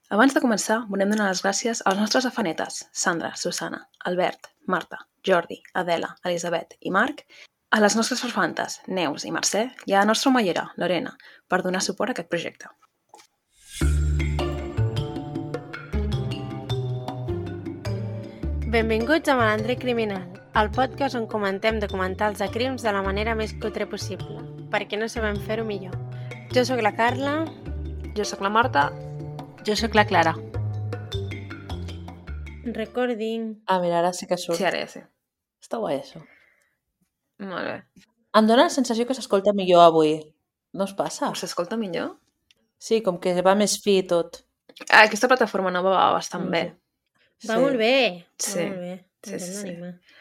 Abans de començar, volem donar les gràcies als nostres afanetes, Sandra, Susana, Albert, Marta, Jordi, Adela, Elisabet i Marc, a les nostres farfantes, Neus i Mercè, i a la nostra omellera, Lorena, per donar suport a aquest projecte. Benvinguts a Malandre Criminal, el podcast on comentem documentals de crims de la manera més cutre possible, perquè no sabem fer-ho millor. Jo sóc la Carla. Jo sóc la Marta. Jo sóc la Clara. Recording. Mira, ara sí que surt. Sí, ara ja sé. Està guai, això. Molt bé. Em dóna la sensació que s'escolta millor avui. No us passa? S'escolta millor? Sí, com que va més fi tot. Aquesta plataforma nova va bastant bé. Va molt bé. Sí. Va molt bé. Sí.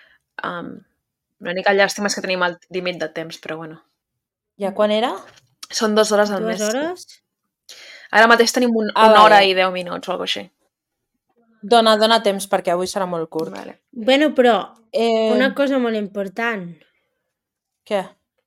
L'única llàstima és que tenim el límit de temps, però bueno. Ja quan era? Són 2 hores al 2 mes. hores? Ara mateix tenim una hora i 10 minuts o alguna cosa així. Dona temps, perquè avui serà molt curt. Vale. Bueno, però una cosa molt important. Què?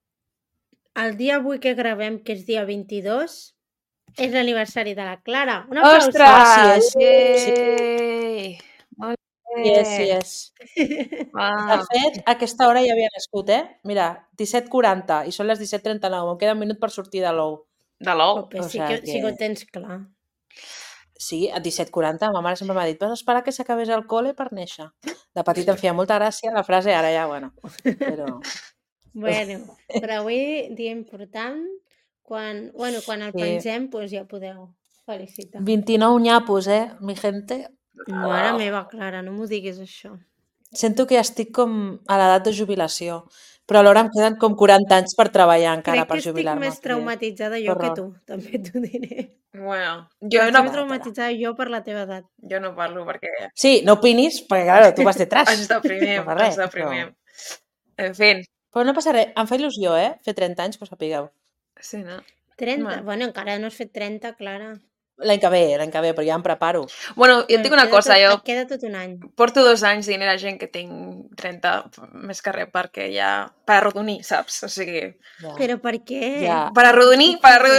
El dia avui que gravem, que és dia 22, és l'aniversari de la Clara. Un aplaus! Ostres! Sí, Yay! Molt bé! Yes. De Wow. fet, a aquesta hora ja havia nascut, Mira, 17:40 i són les 17:39. Em queda un minut per sortir de l'ou. De l'ou? Ope, sí que ho tens clar. Sí, a 17:40. Ma mare sempre m'ha dit vas esperar que s'acabés el cole per néixer. De petit em feia molta gràcia la frase, ara ja, bueno. Però... Bueno, però avui, dia important, quan el pengem, doncs ja podeu felicitar. 29 nyapos, mi gente. Mare meva, Clara, no m'ho diguis això. Sento que estic com a l'edat de jubilació, però alhora em queden com 40 anys per treballar encara per jubilar-me. Crec que estic més traumatitzada jo que tu, també t'ho diré. Bueno, jo no... Estic més traumatitzada jo per la teva edat. Jo no parlo perquè... Sí, no opinis, perquè claro, tu vas detrás. Ens deprimim. En fi. Però no passa res, em fa il·lusió, fer 30 anys, que ho sapigueu. Sí, no? 30? Bueno, encara no has fet 30, Clara. L'any que ve, però ja em preparo. Bueno, jo et dic una cosa, jo... Et queda tot un any. Porto 2 anys dient a la gent que tinc 30 més que res, perquè ja... Per arrodonir, saps? O sigui... Ja. Però per què? Ja. Per arrodonir.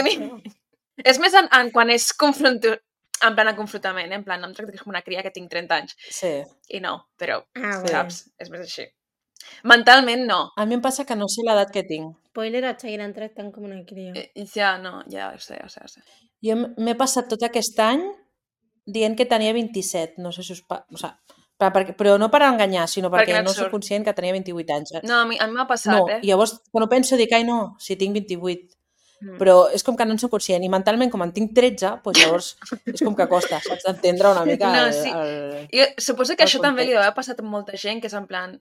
És més quan és en plan de confrontament, en plan, no em tracta que és com una cria que tinc 30 anys. Sí. I no, però, saps? És més així. Mentalment, no. A mi em passa que no sé l'edat que tinc. Spoiler, et seguiran tractant com una cria. Ja ho sé. Jo m'he passat tot aquest any dient que tenia 27. No sé si us passa... però no per enganyar, sinó perquè no soc conscient que tenia 28 anys. No, a mi m'ha passat, no, i llavors, quan ho penso, dic, ai no, si tinc 28. Però és com que no en soc conscient. I mentalment, com en tinc 13, doncs llavors és com que costa, saps d'entendre una mica Jo suposo que això també li deu haver passat a molta gent, que és en plan...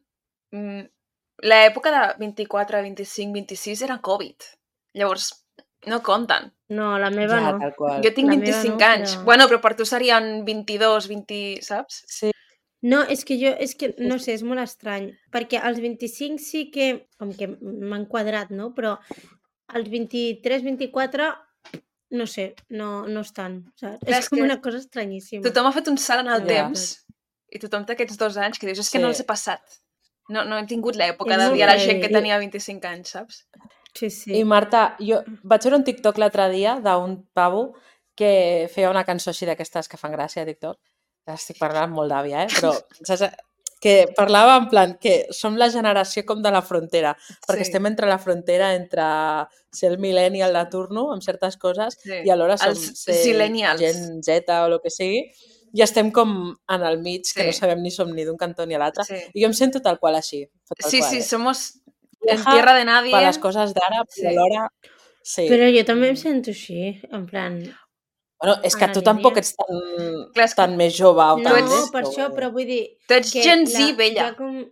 L'època de 24, 25, 26 era Covid. Llavors, no compten. No, la meva no. Tal qual. Jo tinc 25 anys. Però... Bueno, però per tu serien 22, 20, saps? Sí. No, és que no sé, és molt estrany. Perquè als 25 sí que, com que m'han quadrat, no? Però als 23, 24, no sé, no estan. Saps? És com una cosa estranyíssima. Tothom ha fet un salt en el temps i tothom té aquests 2 anys que dius, és que no els he passat. No he tingut l'època de dir a la gent que tenia 25 anys, saps? Sí. I Marta, jo vaig veure un TikTok l'altre dia d'un pavo que feia una cançó així d'aquestes que fan gràcia a TikTok. Estic parlant molt d'àvia, però saps? Que parlava en plan que som la generació com de la frontera, perquè estem entre la frontera entre ser el millennial de turno amb certes coses i alhora som gent Z o el que sigui, i estem com en el mig, que no sabem ni som ni d'un cantó ni a l'altre, i jo em sento tal qual així. Sí, somos en tierra de nadie. Per les coses d'ara, però alhora... Sí. Però jo també em sento així, en plan... Bueno, és que tu tampoc ets tan més jove. No, per això, però vull dir... Tu ets Gen Z, vella.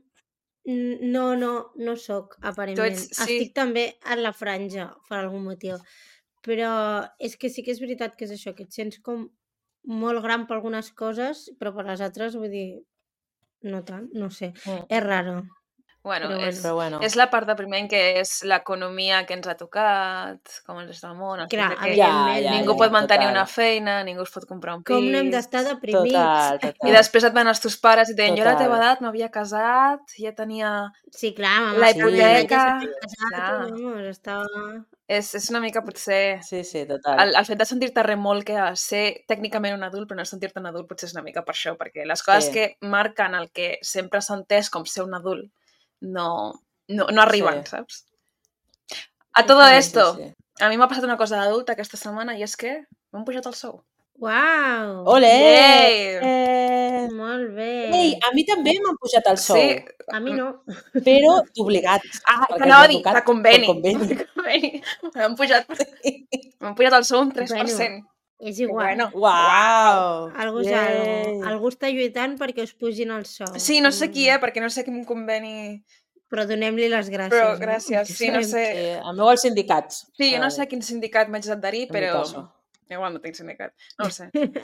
No soc, aparentment. Estic també en la franja, per algun motiu. Però és que sí que és veritat que és això, que et sents com molt gran per algunes coses, però per les altres, vull dir, no tant, no sé. És raro. Bueno, Però bueno. és la part depriment que és l'economia que ens ha tocat, com el rest del món, el Clar, fet que evidentment. ningú pot mantenir total. una feina, ningú es pot comprar un pis... Com no hem d'estar deprimits? Total. I després et van els teus pares i et deien, jo a la teva Total. edat m'havia casat, ja tenia Sí, clar, ma la mare a la hipoteca... ja s'havia casat, Clar. vamos, estava... És una mica, potser... Sí, total. El fet de sentir-te remolc que ser tècnicament un adult, però no sentir-te un adult potser és una mica per això, perquè les coses Sí. que marquen el que sempre s'ha entès com ser un adult no arriben, Sí. saps? A todo Sí, esto, sí. a mi m'ha passat una cosa d'adulta aquesta setmana i és que m'han pujat el sou. Uau! Olé! Yay! Molt bé. Ei, a mi també m'han pujat el sou, Sí, A mi no. però d'obligats. que perquè anava a m'ha dir, tocat de conveni. per conveni. De conveni. M'han pujat el sou un 3%. Bueno, és igual. Bueno. Uau! Algú és algo. Algú està lluitant perquè us pugin el sou. Sí, no sé qui, perquè no sé quin conveni... Però donem-li les gràcies. Però no? gràcies, sí, no sé... Sí, el meu als sindicats. Sí, jo no sé a quin sindicat m'haig d'adherir, En mi però... caso. Igual no tinc sindicat, no ho sé.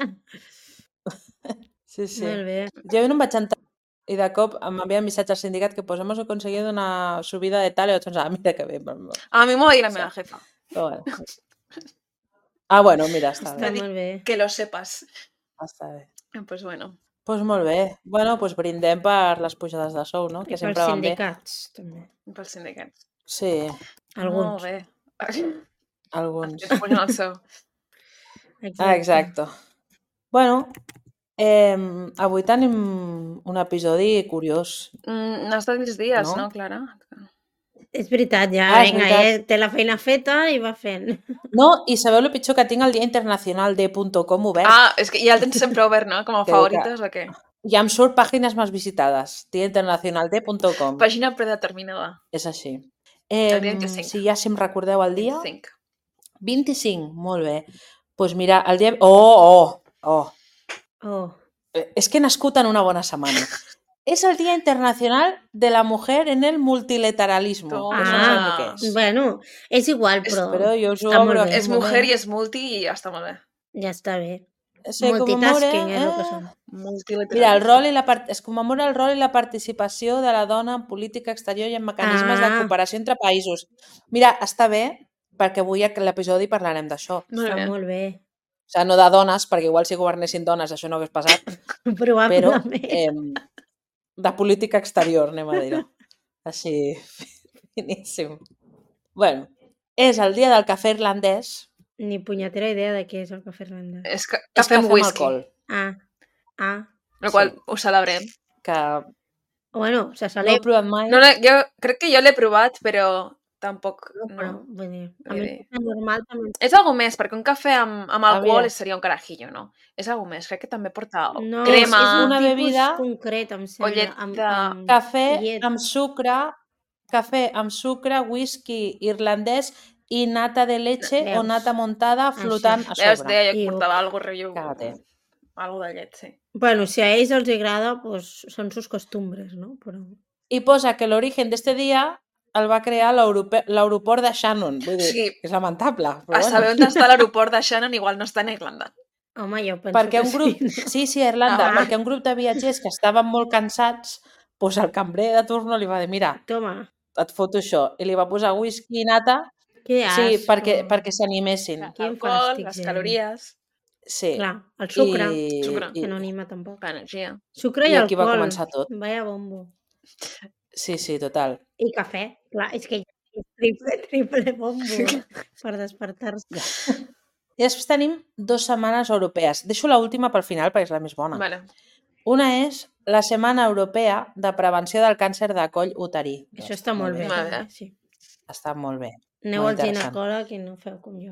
Sí, sí. Molt bé. Jo no em vaig entrar i de cop m'envia un missatge al sindicat que pues hemos conseguido una subida de tal i vaig pensar, mira que bé. A mi m'ho va dir la meva jefa. Però bueno. Ah, bueno, mira, està Està bé. molt bé. Que lo sepas. Està bé. Pues bueno. Doncs molt bé. Bueno, doncs brindem per les pujades de sou, no? I Que pels sempre van bé. sindicats, també. Pels sindicats. Sí, Alguns. Molt bé. alguns. Ens pugen el sou. Ah, exacte. Bueno, avui tenim un episodi curiós. No has de dir els dies, No? no, Clara? És veritat, ja, Ah, és vinga, veritat. té la feina feta i va fent. No, i sabeu el pitjor que tinc el Dia Internacional de .com obert? Ah, és que ja el tens sempre obert, no? Com a Que favoritos o què? I em surt pàgines més visitades. diainternacionalde.com. Pàgina predeterminada. És així. El dia 25. Si ja si em recordeu el dia... 25. 25, molt bé. Doncs pues mira, el dia... Oh! Oh, És que he nascut en una bona setmana. És el Dia Internacional de la Mujer en el Multilateralismo. Toma. Això no sabem el que és. bueno, és igual, però Però jo us ho està molt obro bé. aquí És un mujer moment. i és multi i ja està molt bé. ja està bé. Se Multitasking commemora, és el que són. Mira, el rol es commemora el rol i la participació de la dona en política exterior i en mecanismes de cooperació entre països. Mira, està bé, perquè avui a l'episodi parlarem d'això. Molt Està bé. molt bé. O sigui, no de dones, perquè igual si governessin dones això no hagués passat, però Probablement. de política exterior, anem a dir-ho. Així, finíssim. Bueno, és el dia del cafè irlandès. Ni punyetera idea de què és el cafè irlandès. És És cafè amb whisky. alcohol. El qual ho celebrem. Que Bueno, se no he celebra, provat mai. No, jo crec que jo l'he provat, però tampoc... però, No. vull dir, a Vull mi dir- el normal també... És algo més, perquè un cafè amb alcohol mira. seria un carajillo, no? És algo més, crec que també porta No, crema... és un una tipus bebida concret, em sembla. llet de- Cafè llet. amb sucre, whisky irlandès i nata de leche o Veus? nata montada flotant a Veus, sobre. deia que Iu. portava algo rotllo... Cágate. Algo de llet, sí. Bueno, si a ells els agrada, pues són sus costumbres, no? Però... I posa que l'origen d'este dia el va crear l'aeroport de Shannon. Vull dir, Sí. és lamentable. Però A saber on està l'aeroport de Shannon, igual no està a Irlanda. Home, jo penso perquè que un grup, sí, a Irlanda, Ah. perquè un grup de viatgers que estaven molt cansats, doncs el cambrer de turno li va dir, mira, Toma, et foto això. I li va posar whisky i nata, que sí, asco. perquè s'animessin. Quin L'alcohol, fàstic, les gent. calories, Sí. Clar, el sucre, Sucre. que no anima tampoc. l'energia. Sucre i, I aquí va alcohol. començar tot. Vaya bombo. Sí, total. I cafè, clar, és que és triple bombo per despertar-se. I després tenim 2 setmanes europees. Deixo l'última pel final perquè és la més bona. Vale. Una és la Setmana Europea de Prevenció del Càncer de Coll Uterí. Això està molt bé. Molt bé. també, Sí. Està molt bé. Aneu Molt al interessant. ginecòleg i no feu com jo.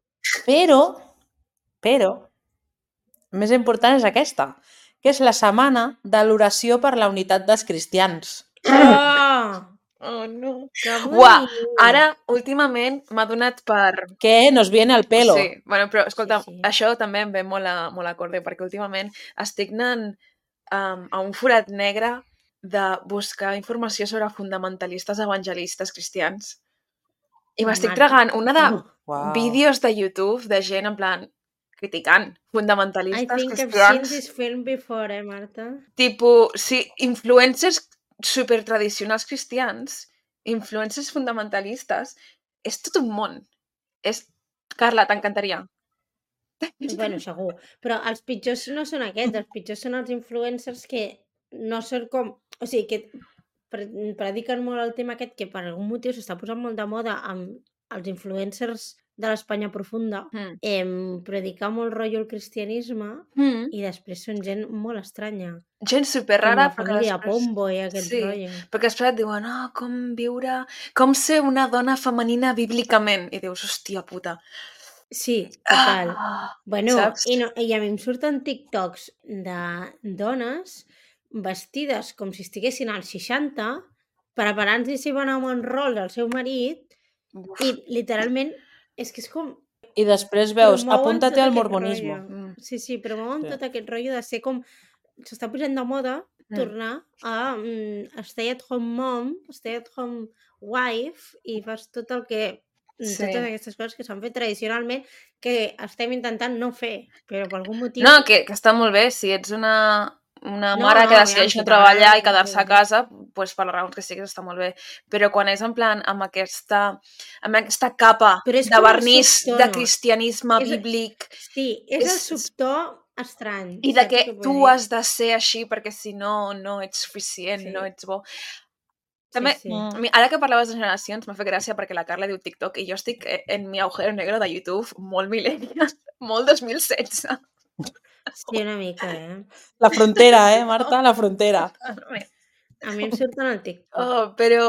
Però, més important és aquesta, que és la setmana de l'oració per la unitat dels cristians. Oh! Oh, no. Que Uah, bonic! ara, últimament, m'ha donat per... Que nos viene al pelo. Sí, bueno, però escolta, Sí. això també em ve molt a corde, perquè últimament estic anant a un forat negre de buscar informació sobre fundamentalistes evangelistes cristians. I m'estic Mare. tragant una de Uau. vídeos de YouTube de gent en plan criticant I fundamentalistes think I've seen cristians. this film before, Marta? Tipo, sí, influencers supertradicionals cristians, influències fundamentalistes, és tot un món. Carla, t'encantaria. Bueno, segur. Però els pitjors no són aquests, els pitjors són els influencers que no són com... O sigui, que prediquen molt el tema aquest que per algun motiu s'està posant molt de moda amb els influencers de l'Espanya profunda, predicar molt rotllo el cristianisme i després són gent molt estranya. Gent Com superrara, la família Pombo i aquest rotllo. perquè després et diuen, com ser una dona femenina bíblicament. I dius, hòstia puta. Sí, total. Bueno, saps? i a mi em surten TikToks de dones vestides com si estiguessin als 60, preparant-se si van a Montrol del seu marit, i literalment és que és com... I després veus, promouen apúntate tot al aquest mormonisme. rotllo. Sí, promouen Sí. tot aquest rotllo de ser com... S'està posant de moda tornar a stay at home mom, stay at home wife, i fas tot el que... Totes aquestes coses que s'han fet tradicionalment que estem intentant no fer, però per algun motiu... No, que està molt bé. Si ets una mare que decideix no treballar i quedar-se a casa, doncs per les raons que siguis està molt bé. Però quan és en plan amb aquesta capa de vernís de cristianisme bíblic... Sí, és el subtó estrany. I de que tu has de ser així perquè si no, no ets suficient, no ets bo. També, ara que parlaves de generacions, m'ha fet gràcia perquè la Carla diu TikTok i jo estic en mi agujero negro de YouTube molt millennial, molt 2016. Sí, una mica, La frontera, Marta? La frontera. A mi em surten al TikTok. Però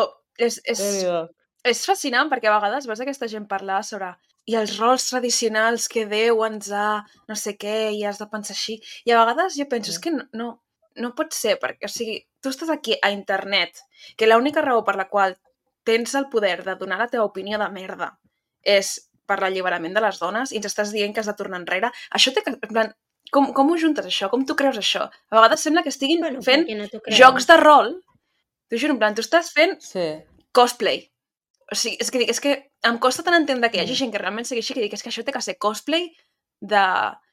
és fascinant perquè a vegades veus aquesta gent parlar sobre i els rols tradicionals que Déu ens ha no sé què i has de pensar així. I a vegades jo penso, és que no pot ser, perquè, o sigui, tu estàs aquí a internet, que l'única raó per la qual tens el poder de donar la teva opinió de merda és per l'alliberament de les dones i ens estàs dient que has de tornar enrere. Això té que... En plan, com ho juntes, això? Com tu creus això? A vegades sembla que estiguin fent jocs de rol. T'ho juro, en plan, tu estàs fent cosplay. O sigui, és que em costa tant entendre que hi hagi gent que realment segueixi que dic, és que això té que ser cosplay de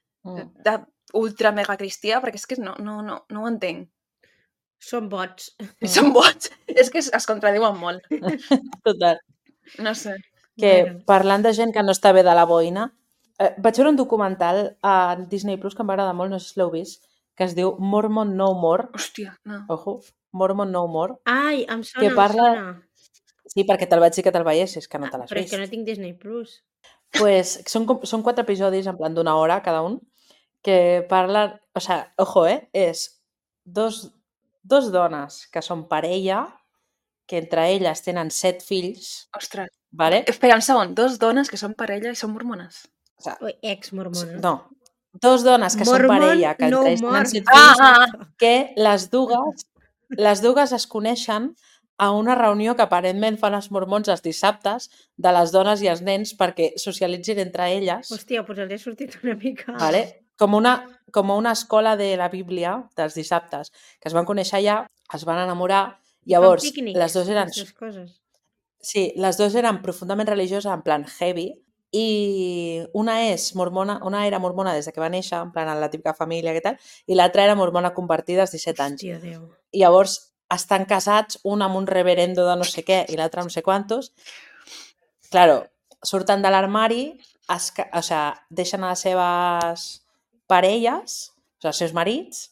ultra mega cristià, perquè és que no ho entenc. Són bots. Són bots. És que es contradiuen molt. Total. No sé. Que parlant de gent que no està bé de la boina, vaig veure un documental a Disney Plus que em va agradar molt, no sé si l'heu vist, que es diu Mormon No More. Hòstia, no. Ojo, Mormon No More. Ai, em sona, Sí, perquè te'l vaig dir que te'l veiessis, que no te l'has vist. Però és que no tinc Disney Plus. Pues són 4 episodis en plan d'una hora cada un, que parlen, o sea, ojo, és dos dones que són parella, que entre elles tenen 7 fills. Ostres. Vale? Espera un segon, 2 dones que són parella i són mormones. O sea, ex-mormones. No, 2 dones que són parella, que entre ells tenen 7 fills, que les dues es coneixen a una reunió que aparentment fan els mormons els dissabtes de les dones i els nens perquè socialitzin entre elles. Hòstia, doncs els he sortit una mica... Vale? Com una escola de la Bíblia dels dissabtes, que es van conèixer allà, es van enamorar, llavors les dues eren... Sí, les dues eren profundament religioses, en plan heavy, i una era mormona des que va néixer, en plan en la típica família i tal, i l'altra era mormona convertida als 17 anys. Hòstia, Déu. I llavors estan casats, un amb un reverendo de no sé què i l'altre no sé quantos. Claro, surten de l'armari, deixen a les seves parelles, els seus marits,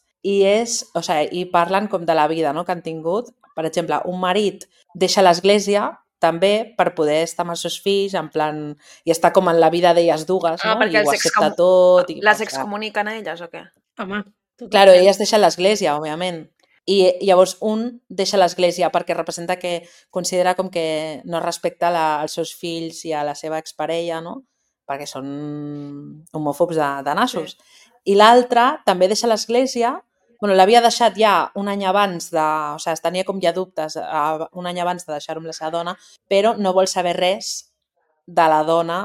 i parlen com de la vida, no?, que han tingut. Per exemple, un marit deixa l'església també per poder estar amb els seus fills, en plan, i estar com en la vida d'elles dues, no? I ho accepta tot. Les excomuniquen a elles o què? Home, claro, elles deixen l'església, òbviament. I llavors un deixa l'església perquè representa que considera com que no respecta als seus fills i a la seva exparella, no? Perquè són homòfobs de nassos. Sí. I l'altre també deixa l'església, l'havia deixat ja un any abans tenia com ja dubtes un any abans de deixar-ho amb la seva dona, però no vol saber res de la dona,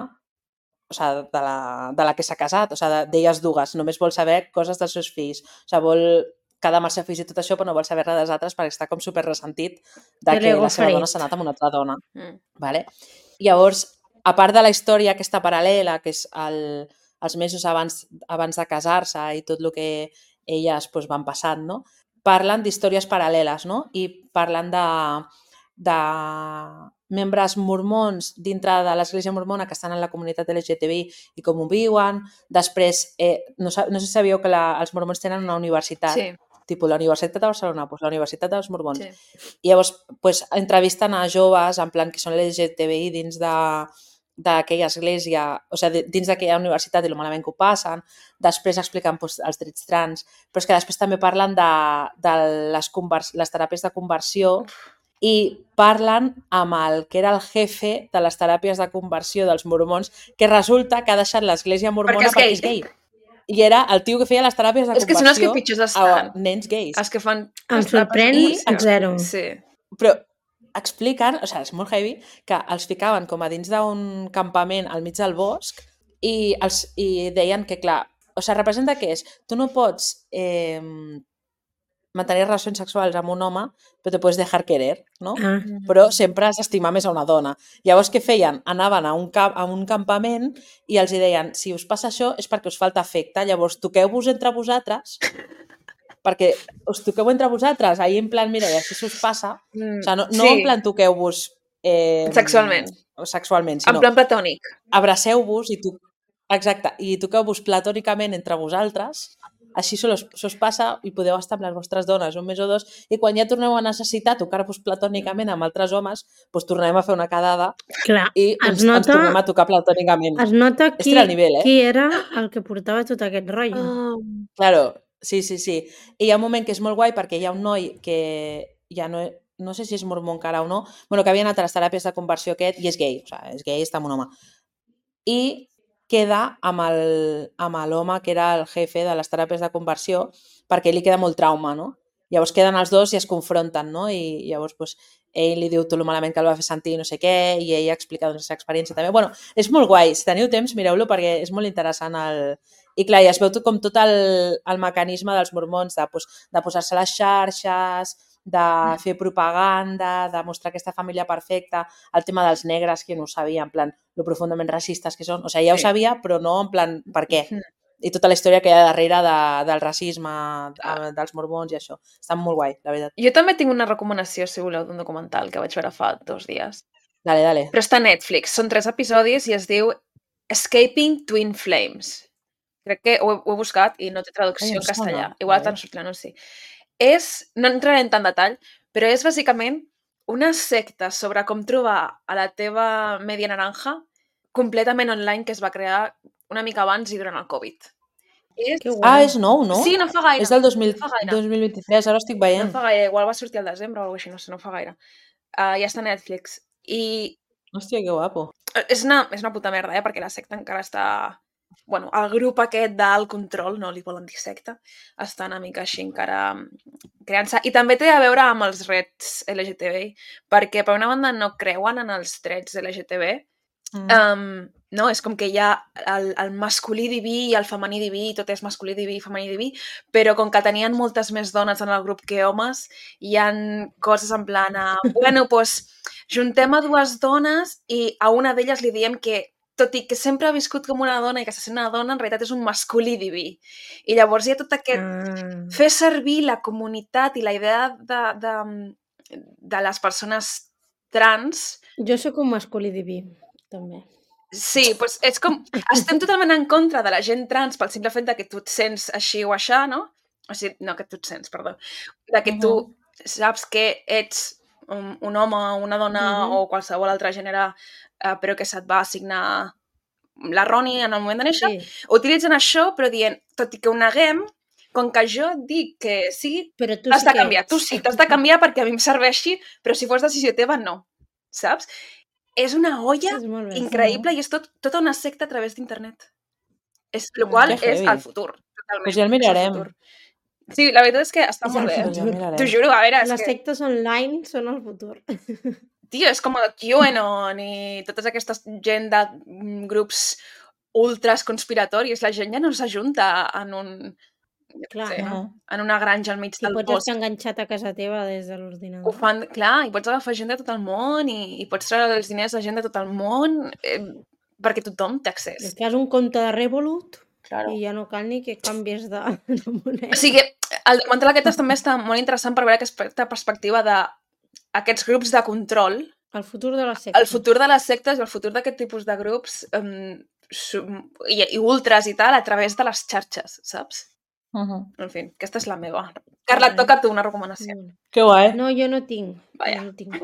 de la que s'ha casat, d'elles dues, només vol saber coses dels seus fills, vol quedar amb els seus fills i tot això, però no vol saber res dels altres perquè està com super ressentit de que la seva dona s'ha anat amb una altra dona. Vale? Llavors, a part de la història aquesta paral·lela, que és els mesos abans de casar-se i tot el que elles van passant, no? parlen d'històries paral·leles, no? I parlen de membres mormons dintre de l'església mormona que estan en la comunitat LGTBI i com ho viuen. Després, no sé si sabíeu que els mormons tenen una universitat, tipus la Universitat de Barcelona, doncs la Universitat dels Mormons. I llavors entrevisten a joves en plan que són LGTBI dins d'aquella església, o sigui, dins d'aquella universitat i el malament que ho passen. Després expliquen els drets trans, però és que després també parlen de les teràpies de conversió i parlen amb el que era el jefe de les teràpies de conversió dels mormons, que resulta que ha deixat l'església mormona perquè és gai. I era el tio que feia les teràpies de conversió. És que són els que pitjors estan. Nens gais. Els que fan... Em sorprèn zero. Sí. Però expliquen, o sigui, és molt heavy, que els ficaven com a dins d'un campament al mig del bosc i deien que, clar, o sigui, representa que tu no pots mantenir relacions sexuals amb un home, però te puedes dejar querer, no? Però sempre has d'estimar més a una dona. Llavors, què feien? Anaven a un campament i els deien, si us passa això és perquè us falta afecte, llavors toqueu-vos entre vosaltres, perquè us toqueu entre vosaltres, ahir en plan, mira, i així us passa, o sigui, no en plan toqueu-vos sexualment, sinó en plan platònic. Abraceu-vos i toqueu-vos platònicament entre vosaltres. Així us passa i podeu estar amb les vostres dones un mes o dos i quan ja torneu a necessitar tocar-vos platònicament amb altres homes, doncs tornem a fer una quedada i ens tornem a tocar platònicament. Es nota qui era el que portava tot aquest rotllo. Claro, sí. I hi ha un moment que és molt guai perquè hi ha un noi que ja no sé si és mormó encara o no, que havia anat a les teràpies de conversió aquest i és gai, o sigui, és gai, està amb un home. I queda amb l'home que era el jefe de les teràpies de conversió perquè li queda molt trauma, no? Llavors queden els dos i es confronten, no? I llavors ell li diu tot el malament que el va fer sentir no sé què i ell explica la seva experiència també. Bueno, és molt guai, si teniu temps mireu-lo perquè és molt interessant i clar, ja es veu com tot el mecanisme dels mormons de posar-se a les xarxes, de fer propaganda, de mostrar aquesta família perfecta, el tema dels negres, que no ho sabia, en plan, lo profundament racistes que són. O sigui, ja ho sabia, però no en plan, per què? I tota la història que hi ha darrere del racisme, dels mormons i això. Està molt guai, la veritat. Jo també tinc una recomanació, si voleu, d'un documental que vaig veure fa 2 dies. Dale. Però està a Netflix. Són 3 episodis i es diu Escaping Twin Flames. Crec que ho he buscat i no té traducció en castellà. Igual t'han sortit l'anunci. No entraré en tant detall, però és bàsicament una secta sobre com trobar a la teva media naranja completament online que es va crear una mica abans i durant el Covid. És nou, no? Sí, no fa gaire. És del 2023, ara estic veient. No fa gaire, igual va sortir al desembre o alguna cosa així, no fa gaire. Ja està a Netflix. Hòstia, que guapo. És una puta merda, perquè la secta encara està... Bueno, el grup aquest d'alt control, no li volen dir secta, està una mica així encara creant-se. I també té a veure amb els drets LGTBI, perquè per una banda no creuen en els drets LGTB. No, és com que hi ha el masculí diví i el femení diví, tot és masculí diví i femení diví, però com que tenien moltes més dones en el grup que homes, hi ha coses en plan, bueno, doncs juntem a 2 dones i a una d'elles li diem que tot i que sempre ha viscut com una dona i que se sent una dona, en realitat és un masculí diví. I llavors hi ha tot aquest... Fer servir la comunitat i la idea de les persones trans... Jo sóc un masculí diví, també. Sí, doncs és com... Estem totalment en contra de la gent trans pel simple fet que tu et sents així o aixà, no? O sigui, no, que tu et sents, perdó. De que tu saps que ets un home, una dona o qualsevol altre gènere, però que se't va assignar l'erroni en el moment de néixer, utilitzen això, però dient, tot i que ho neguem, com que jo dic que sí, t'has de canviar. Tu sí, t'has de canviar perquè a mi em serveixi, però si fos decisió teva, no. Saps? És una olla increïble i és tota una secta a través d'internet. El qual és el futur. Pues ja el mirarem. Sí, la veritat és que està molt bé. T'ho juro, a veure... Les sectes online són el futur. Tio, és com el QAnon i totes aquestes gent de grups ultras conspiratoris. La gent ja no s'ajunta en un... Clar, en una granja al mig del bosc. I pots estar enganxat a casa teva des de l'ordinador. Ho fan, clar, i pots agafar gent de tot el món i pots treure els diners a gent de tot el món perquè tothom té accés. És que has un compte de Revolut i ja no cal ni que canvies de moneda. O sigui, El documental aquest també està molt interessant per veure aquesta perspectiva d'aquests grups de control, El futur de la secta. el futur de les sectes i el futur d'aquest tipus de grups i ultras i tal a través de les xarxes, saps? En fi, aquesta és la meva. Carla, et toca a tu una recomanació. Que guai. No, jo no tinc. Vaja. Jo no tinc.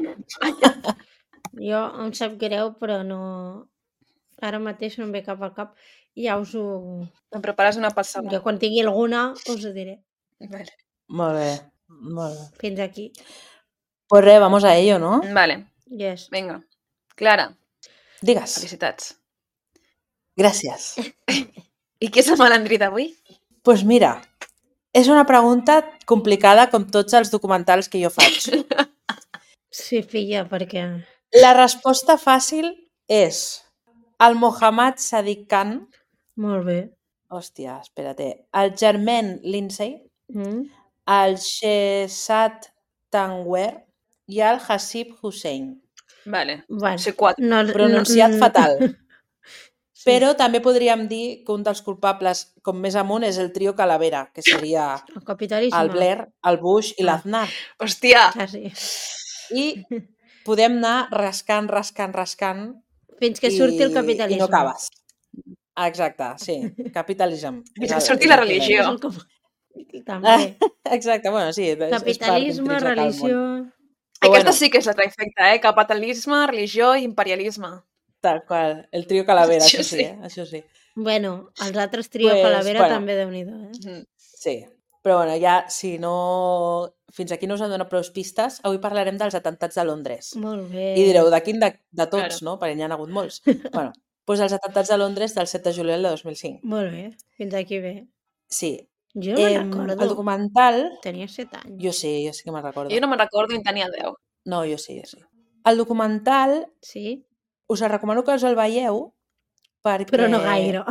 Jo em sap greu, però no... Ara mateix no em ve cap al cap. Ja us ho... Em prepares una pel segon. Jo quan tingui alguna us ho diré. Vale. Molt bé, molt bé. Fins aquí. Pues res, vamos a ello, ¿no? Vale, Yes. vinga. Clara, Digues. felicitats. Gràcies. I qui és el malandrí d'avui? Pues mira, és una pregunta complicada com tots els documentals que jo faig. Sí, filla, perquè... La resposta fàcil és el Mohammad Sadiq Khan, Molt bé. hòstia, espérate, el Jermaine Lindsay, Mm? el Shehzad Tanwer i el Hasib Hussein. Vale, Bueno, ser 4. Pronunciat fatal. Sí. Però també podríem dir que un dels culpables, com més amunt, és el trio Calavera, que seria El capitalisme. el Blair, el Bush i l'Aznar. Hòstia! Quasi. I podem anar rascant Fins que surti el i capitalisme. no acabes. Exacte, sí, capitalism. Fins que surti la religió. És el que- També. Exacte, bueno, sí. és part Capitalisme, intrínseca al món. religió... Però Aquesta bueno. sí que és la trifecta, Capitalisme, religió i imperialisme. Tal qual, el trio Calavera, Això això sí, sí. això sí. Bueno, els altres trio Pues, Calavera bueno. també déu-n'hi-do, Mhm. Sí, però bueno, ja, si no... Fins aquí no us han donat prou pistes, avui parlarem dels atentats de Londres. Molt bé. I direu, de quin de tots, Claro. no? Perquè n'hi ha hagut molts. Bueno, doncs els atentats de Londres del 7 de juliol de 2005. Molt bé, fins aquí bé. Sí. Jo no me'n recordo. El documental... Tenia 7 anys. Jo sí que me'n recordo. Jo no me'n recordo i en tenia 10. No, jo sí. El documental Sí, us el recomano que us el veieu perquè... però no gaire.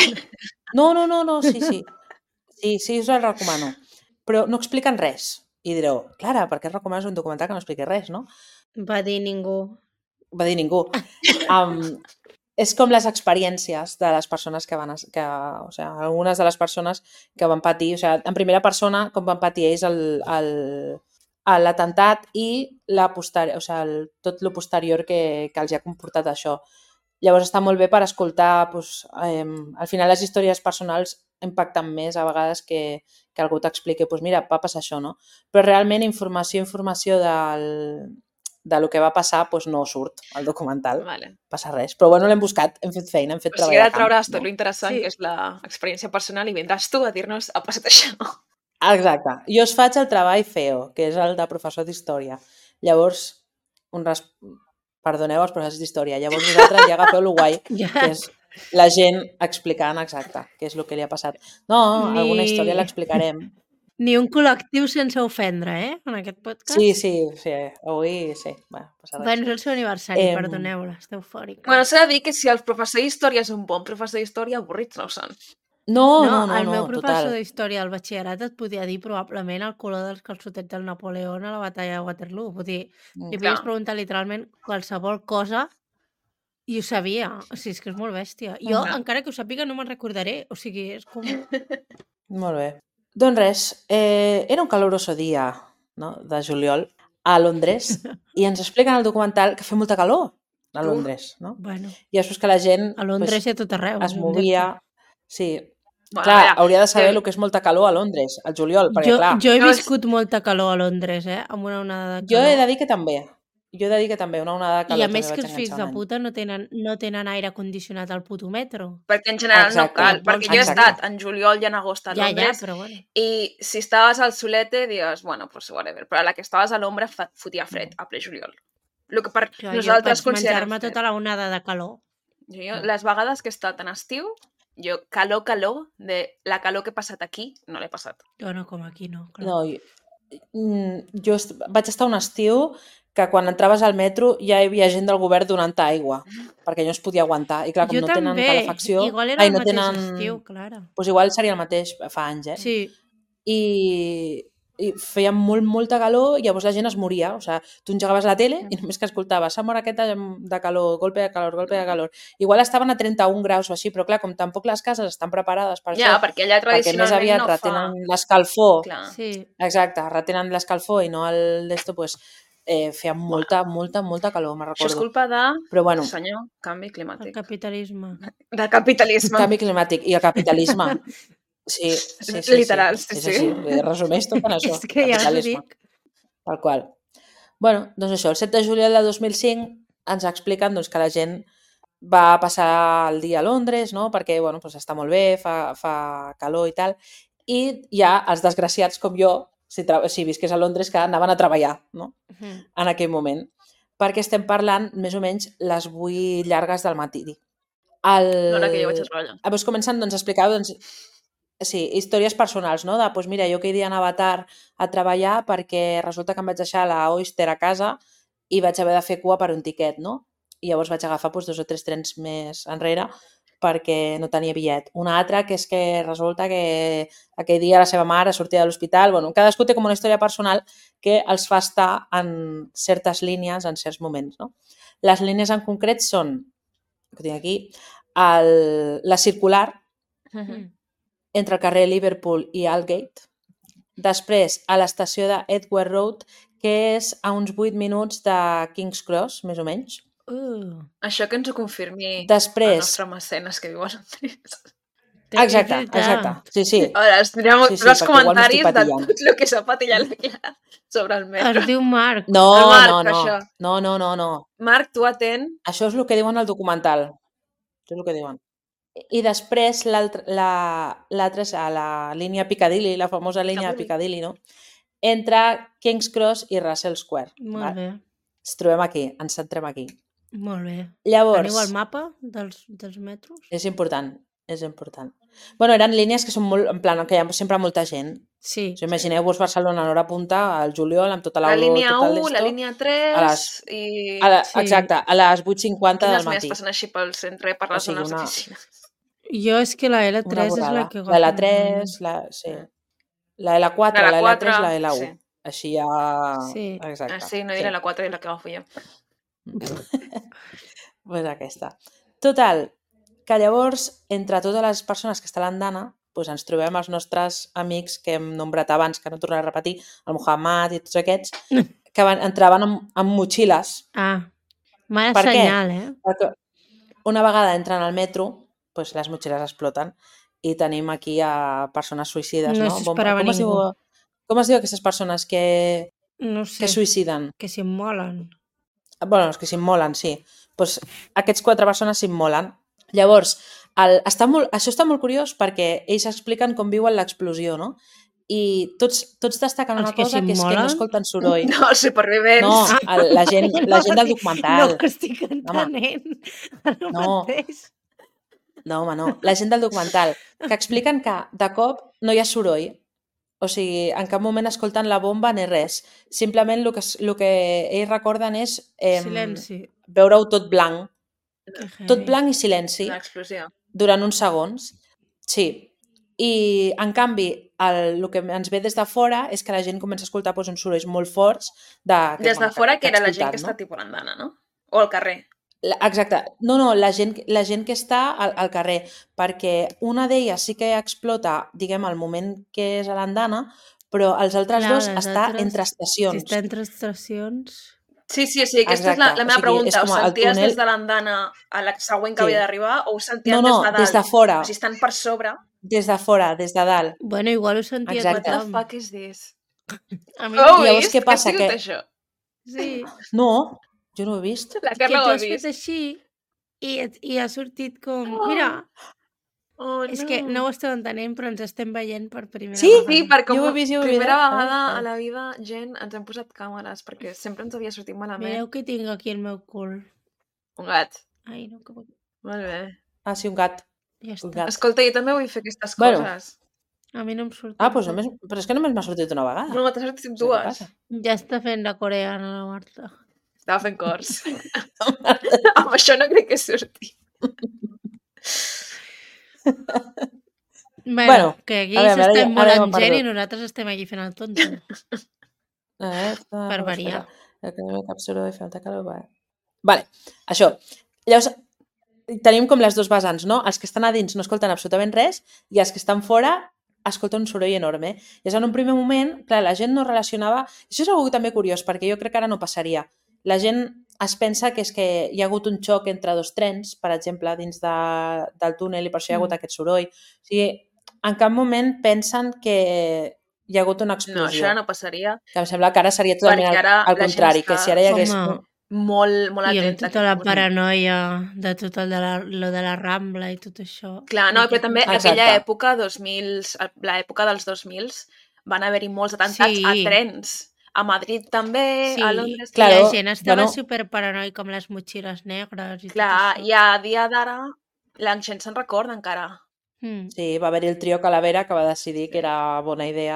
No, sí. Sí, us el recomano. Però no expliquen res. I direu, Clara, per què et recomanes un documental que no expliqui res, no? Va dir ningú. Va dir ningú. És com les experiències de les persones que van... o sigui, algunes de les persones que van patir, o sigui, en primera persona, com van patir ells l'atemptat i tot el posterior que els ha comportat això. Llavors està molt bé per escoltar, doncs, al final les històries personals impacten més a vegades que algú t'expliqui, doncs mira, va passar això, no? Però realment informació de lo que va passar doncs no surt al documental, Vale. passa res. Però bueno, l'hem buscat, hem fet feina, hem fet O sigui, treball ara de camp. trauràs tot No? lo interessant, Sí. que és l'experiència personal, i vindràs tu a dir-nos ha passat això. Exacte. Jo us faig el treball feo, que és el de professor d'història. Llavors, perdoneu els professors d'història, llavors vosaltres ja agafeu lo guai, Ja. que és la gent explicant exacte què és el que li ha passat. No, alguna Ni- història l'explicarem. Ni un col·lectiu sense ofendre, en aquest podcast. Sí, avui sí. Bueno, passa res. Bueno, és el seu aniversari, perdoneu-la, esteu eufòrica. Bueno, s'ha de dir que si el professor d'història és un bon professor d'història, avorrits no ho són. No, el meu professor total. d'història al batxillerat et podia dir probablement el color dels calçotets del Napoleó a la batalla de Waterloo. Vull dir, li podies Clar. preguntar literalment qualsevol cosa i ho sabia. O sigui, és que és molt bèstia. Jo, Clar. encara que ho sàpiga, no me'n recordaré. O sigui, és com... Molt bé. Doncs res, era un caloroso dia, no?, de juliol a Londres i ens expliquen al documental que fa molta calor a Londres, no? Bueno, I això és que la gent a Londres i a tot arreu. es movia... Sí, Bueno, clar, a veure, hauria de saber que- el que és molta calor a Londres, al juliol, perquè Jo, clar, jo he No, és- viscut molta calor a Londres, amb una onada de jo calor. he de dir que també. Una onada de calor. I a també més que vaig els fills enganxar de un any. puta no tenen aire condicionat al puto metro. Perquè en general Exacte, no cal. Perquè jo he exacte. estat en juliol i en agost a Ja, Londres però bueno. i si estaves al solete dius, bueno, pues whatever. Però a la que estaves a l'ombra fotia fred a ple juliol. El que per Jo nosaltres vaig considerem menjar-me fred. tota la onada de calor. Jo, les vegades que he estat en estiu, jo calor, de la calor que he passat aquí, no l'he passat. Jo no, com aquí no. Clar. No, jo vaig estar un estiu que quan entraves al metro ja hi havia gent del govern donant-te aigua, perquè no es podia aguantar. I clar, com Jo no tenen també. calefacció... Igual era el mateix estiu, Clara. Doncs igual seria el mateix fa anys, eh? Sí, I i feia molta calor i llavors la gent es moria. O sigui, tu engegaves la tele i només que escoltaves s'ha mort aquesta de calor, golpe de calor, golpe de calor. Igual estaven a 31 graus o així, però clar, com tampoc les cases estan preparades per Ja, això, perquè allà perquè més tradicionalment aviat no fa... retenen l'escalfor. Clar. Sí. Exacte, retenen l'escalfor i no el d'esto, pues, feia molta calor, me'n Això és recordo. culpa de, Però bueno, senyor, canvi El climàtic. capitalisme. De capitalisme. canvi climàtic i el capitalisme. Sí. Literal, sí. És així, resumeix tot en això. És que ja us ho Capitalisme. dic. Tal qual. Bueno, doncs això, el 7 de juliol de 2005 ens expliquen doncs, que la gent va passar el dia a Londres, no? Perquè bueno, doncs està molt bé, fa calor i tal, i hi ha els desgraciats com jo, si visqués a Londres, que anaven a treballar, no? En aquell moment. Perquè estem parlant més o menys les 8 llargues del matí. L'hora que jo vaig a treballar. Llavors comencen doncs, a explicar sí, històries personals, no? De, doncs mira, jo aquell dia anava tard a treballar perquè resulta que em vaig deixar la Oyster a casa i vaig haver de fer cua per un tiquet, no? I llavors vaig agafar 2 o 3 trens més enrere perquè no tenia bitllet. Una altra que és que resulta que aquell dia la seva mare sortia de l'hospital. Bueno, cadascú té com una història personal que els fa estar en certes línies en certs moments, no? Les línies en concret són, que tinc aquí, la circular, entre el carrer Liverpool i Aldgate. Després, a l'estació de Edgware Road, que és a uns 8 minuts de King's Cross, més o menys. Això que ens ho confirmi Després... el nostre mecenes que viu a Londres. Exacte. Sí. Ara, ens direm Sí, els perquè igual comentaris de patillant. tot el que s'ha patillat la Clara sobre el metro. Es diu Marc. No, El Marc, això. No. Marc, tu atent. Això és el que diuen al documental. Això és el que diuen. I després l'altre és a la línia Piccadilly, la famosa línia Piccadilly, no? Entre King's Cross i Russell Square. Molt bé. Ens trobem aquí, ens centrem aquí. Molt bé. Llavors... Teniu el mapa dels metros? És important. Bueno, eren línies que són molt, en plan, que hi ha sempre molta gent. Sí. O sigui, imagineu-vos Barcelona a l'hora punta, al juliol, amb tota La línia tot 1, la línia 3 i... Exacte, a les 8:50 del matí. Quines més passen així pel centre per les zones d'oficines? Jo és que la L3 és la que... La L3, sí. La L4, la L3, la L1. Sí. Així ja... Sí. Exacte. Sí, no diré la 4 i la que agafo jo. Pues aquesta. Total, que llavors, entre totes les persones que està a l'andana, doncs ens trobem els nostres amics que hem nombrat abans, que no tornaré a repetir, el Muhammad i tots aquests, que entraven amb motxilles. Mala Per senyal, què? Perquè una vegada entren al metro, doncs les motxilles exploten i tenim aquí a persones suïcides, no? No s'esperava ningú. Com es diu aquestes persones que suïciden? Que s'immolen. Bueno, els que s'immolen, sí. Doncs aquests 4 persones s'immolen. Llavors, això està molt curiós perquè ells expliquen com viuen l'explosió, no? I tots destaquen una cosa, que és que no escolten soroll. No, els supervivents. No, la gent del documental. No, estic entenent. No, home, no. La gent del documental, que expliquen que de cop no hi ha soroll. O sigui, en cap moment escolten la bomba ni res. Simplement el que ells recorden és silenci. Veure-ho tot blanc. Tot blanc i silenci. L'explosió. Durant uns segons. Sí. I, en canvi, el que ens ve des de fora és que la gent comença a escoltar uns sorolls molt forts. Des de fora, que era la gent que està tipus a l'andana, no? O al carrer. Exacte. No, la gent que està al carrer, perquè una d'elles sí que explota, diguem, al moment que és a l'andana, però els altres dos està entre estacions. Si està entre estacions... Sí, aquesta és la meva pregunta. Ho senties des de l'andana a la següent que havia d'arribar o ho senties des de dalt? No, des de fora. O sigui, estan per sobre. Des de fora, des de dalt. Bueno, igual ho sentia tothom. What the fuck is this? Llavors què passa? Que això? Sí. No, jo no ho he vist. La Carla ho ha vist. Que tu has fet així i ha sortit com... Mira, és que no ho esteu entenent, però ens estem veient per primera vegada. Sí, perquè jo ho he vist. Primera vegada a la vida, gent, ens hem posat càmeres, perquè sempre ens havia sortit malament. Mireu què tinc aquí al meu cul. Un gat. Ai, no, que... Molt bé. Sí, un gat. Ja està. Escolta, jo també vull fer aquestes coses. A mi no em surt. Doncs només... Però és que només m'ha sortit una vegada. No, t'ha sortit 2. Ja està fent la coreana, la Marta. Estava fent cors. Amb això no crec que surti. Bueno, que aquí a veure, ara s'està ja immolant m'he gent i perdut. nosaltres estem aquí fent el tonto. Per variar. El que no ve cap soroll, falta calor. Vale, això. Llavors, tenim com les dues vessants, no? Els que estan a dins no escolten absolutament res i els que estan fora escolten un soroll enorme. I és en un primer moment, clar, la gent no relacionava... Això és algo també curiós, perquè jo crec que ara no passaria. La gent es pensa que és que hi ha hagut un xoc entre dos trens, per exemple, dins del túnel, i per això hi ha hagut aquest soroll. O sigui, en cap moment pensen que hi ha hagut una No, explosió. això no passaria, Que em sembla que ara seria totalment perquè ara al la gent contrari, que està si ara hi hagués... Home, molt, molt i amb atenta a tota la aquest punt. paranoia de tot lo de la Rambla i tot això. Clar, no, però també Exacte. aquella època, 2000, l'època dels 2000, van haver-hi molts atemptats a Sí. trens. A Madrid també, Sí, a Londres... i la Claro, gent estava bueno. superparanoica amb les motxilles negres i Clar, tot això. i a dia d'ara la gent se'n recorda encara. Sí, va haver-hi el trio Calavera que va decidir que era bona idea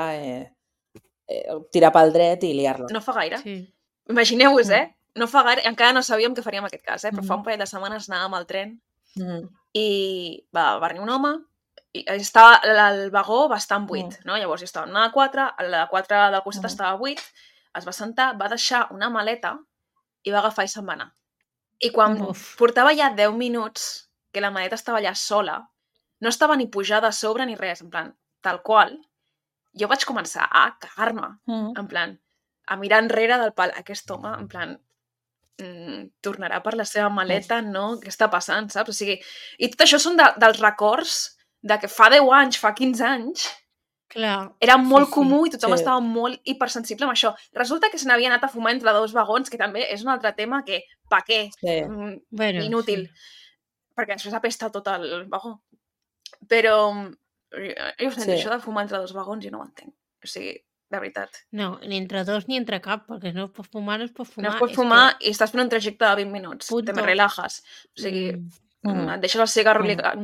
tirar pel dret i liar-la. No fa gaire. Sí. Imagineu-vos, No fa gaire, encara no sabíem què faríem en aquest cas, però fa un Mhm. parell de setmanes anàvem al tren Mhm. i va venir un home i estava el vagó bastant buit, no? Llavors hi estava una de 4, la 4 del costat estava buit, es va sentar, va deixar una maleta i va agafar i se'n va anar. I quan Uf. portava ja 10 minuts que la maleta estava allà sola, no estava ni pujada a sobre ni res, en plan, tal qual, jo vaig començar a cagar-me, en plan, a mirar enrere del pal, aquest home, en plan, tornarà per la seva maleta, no? Què està passant, saps? O sigui, i tot això són dels records de que fa 10 anys, fa 15 anys, Clar. era molt Sí. comú i tothom Sí. estava molt hipersensible amb això. Resulta que se n'havia anat a fumar entre dos vagons, que també és un altre tema que, pa què? Sí. Bueno, Inútil. sí. Perquè després apesta tot el vagó. Però jo Sí. això de fumar entre dos vagons jo no ho entenc. O sigui, de veritat. No, ni entre dos ni entre cap, perquè no es pot fumar, no es pot fumar. No es pot fumar i estàs fent un trajecte de 20 minuts. Punto. Te me relajes. O sigui, Mm. et deixes el cigarro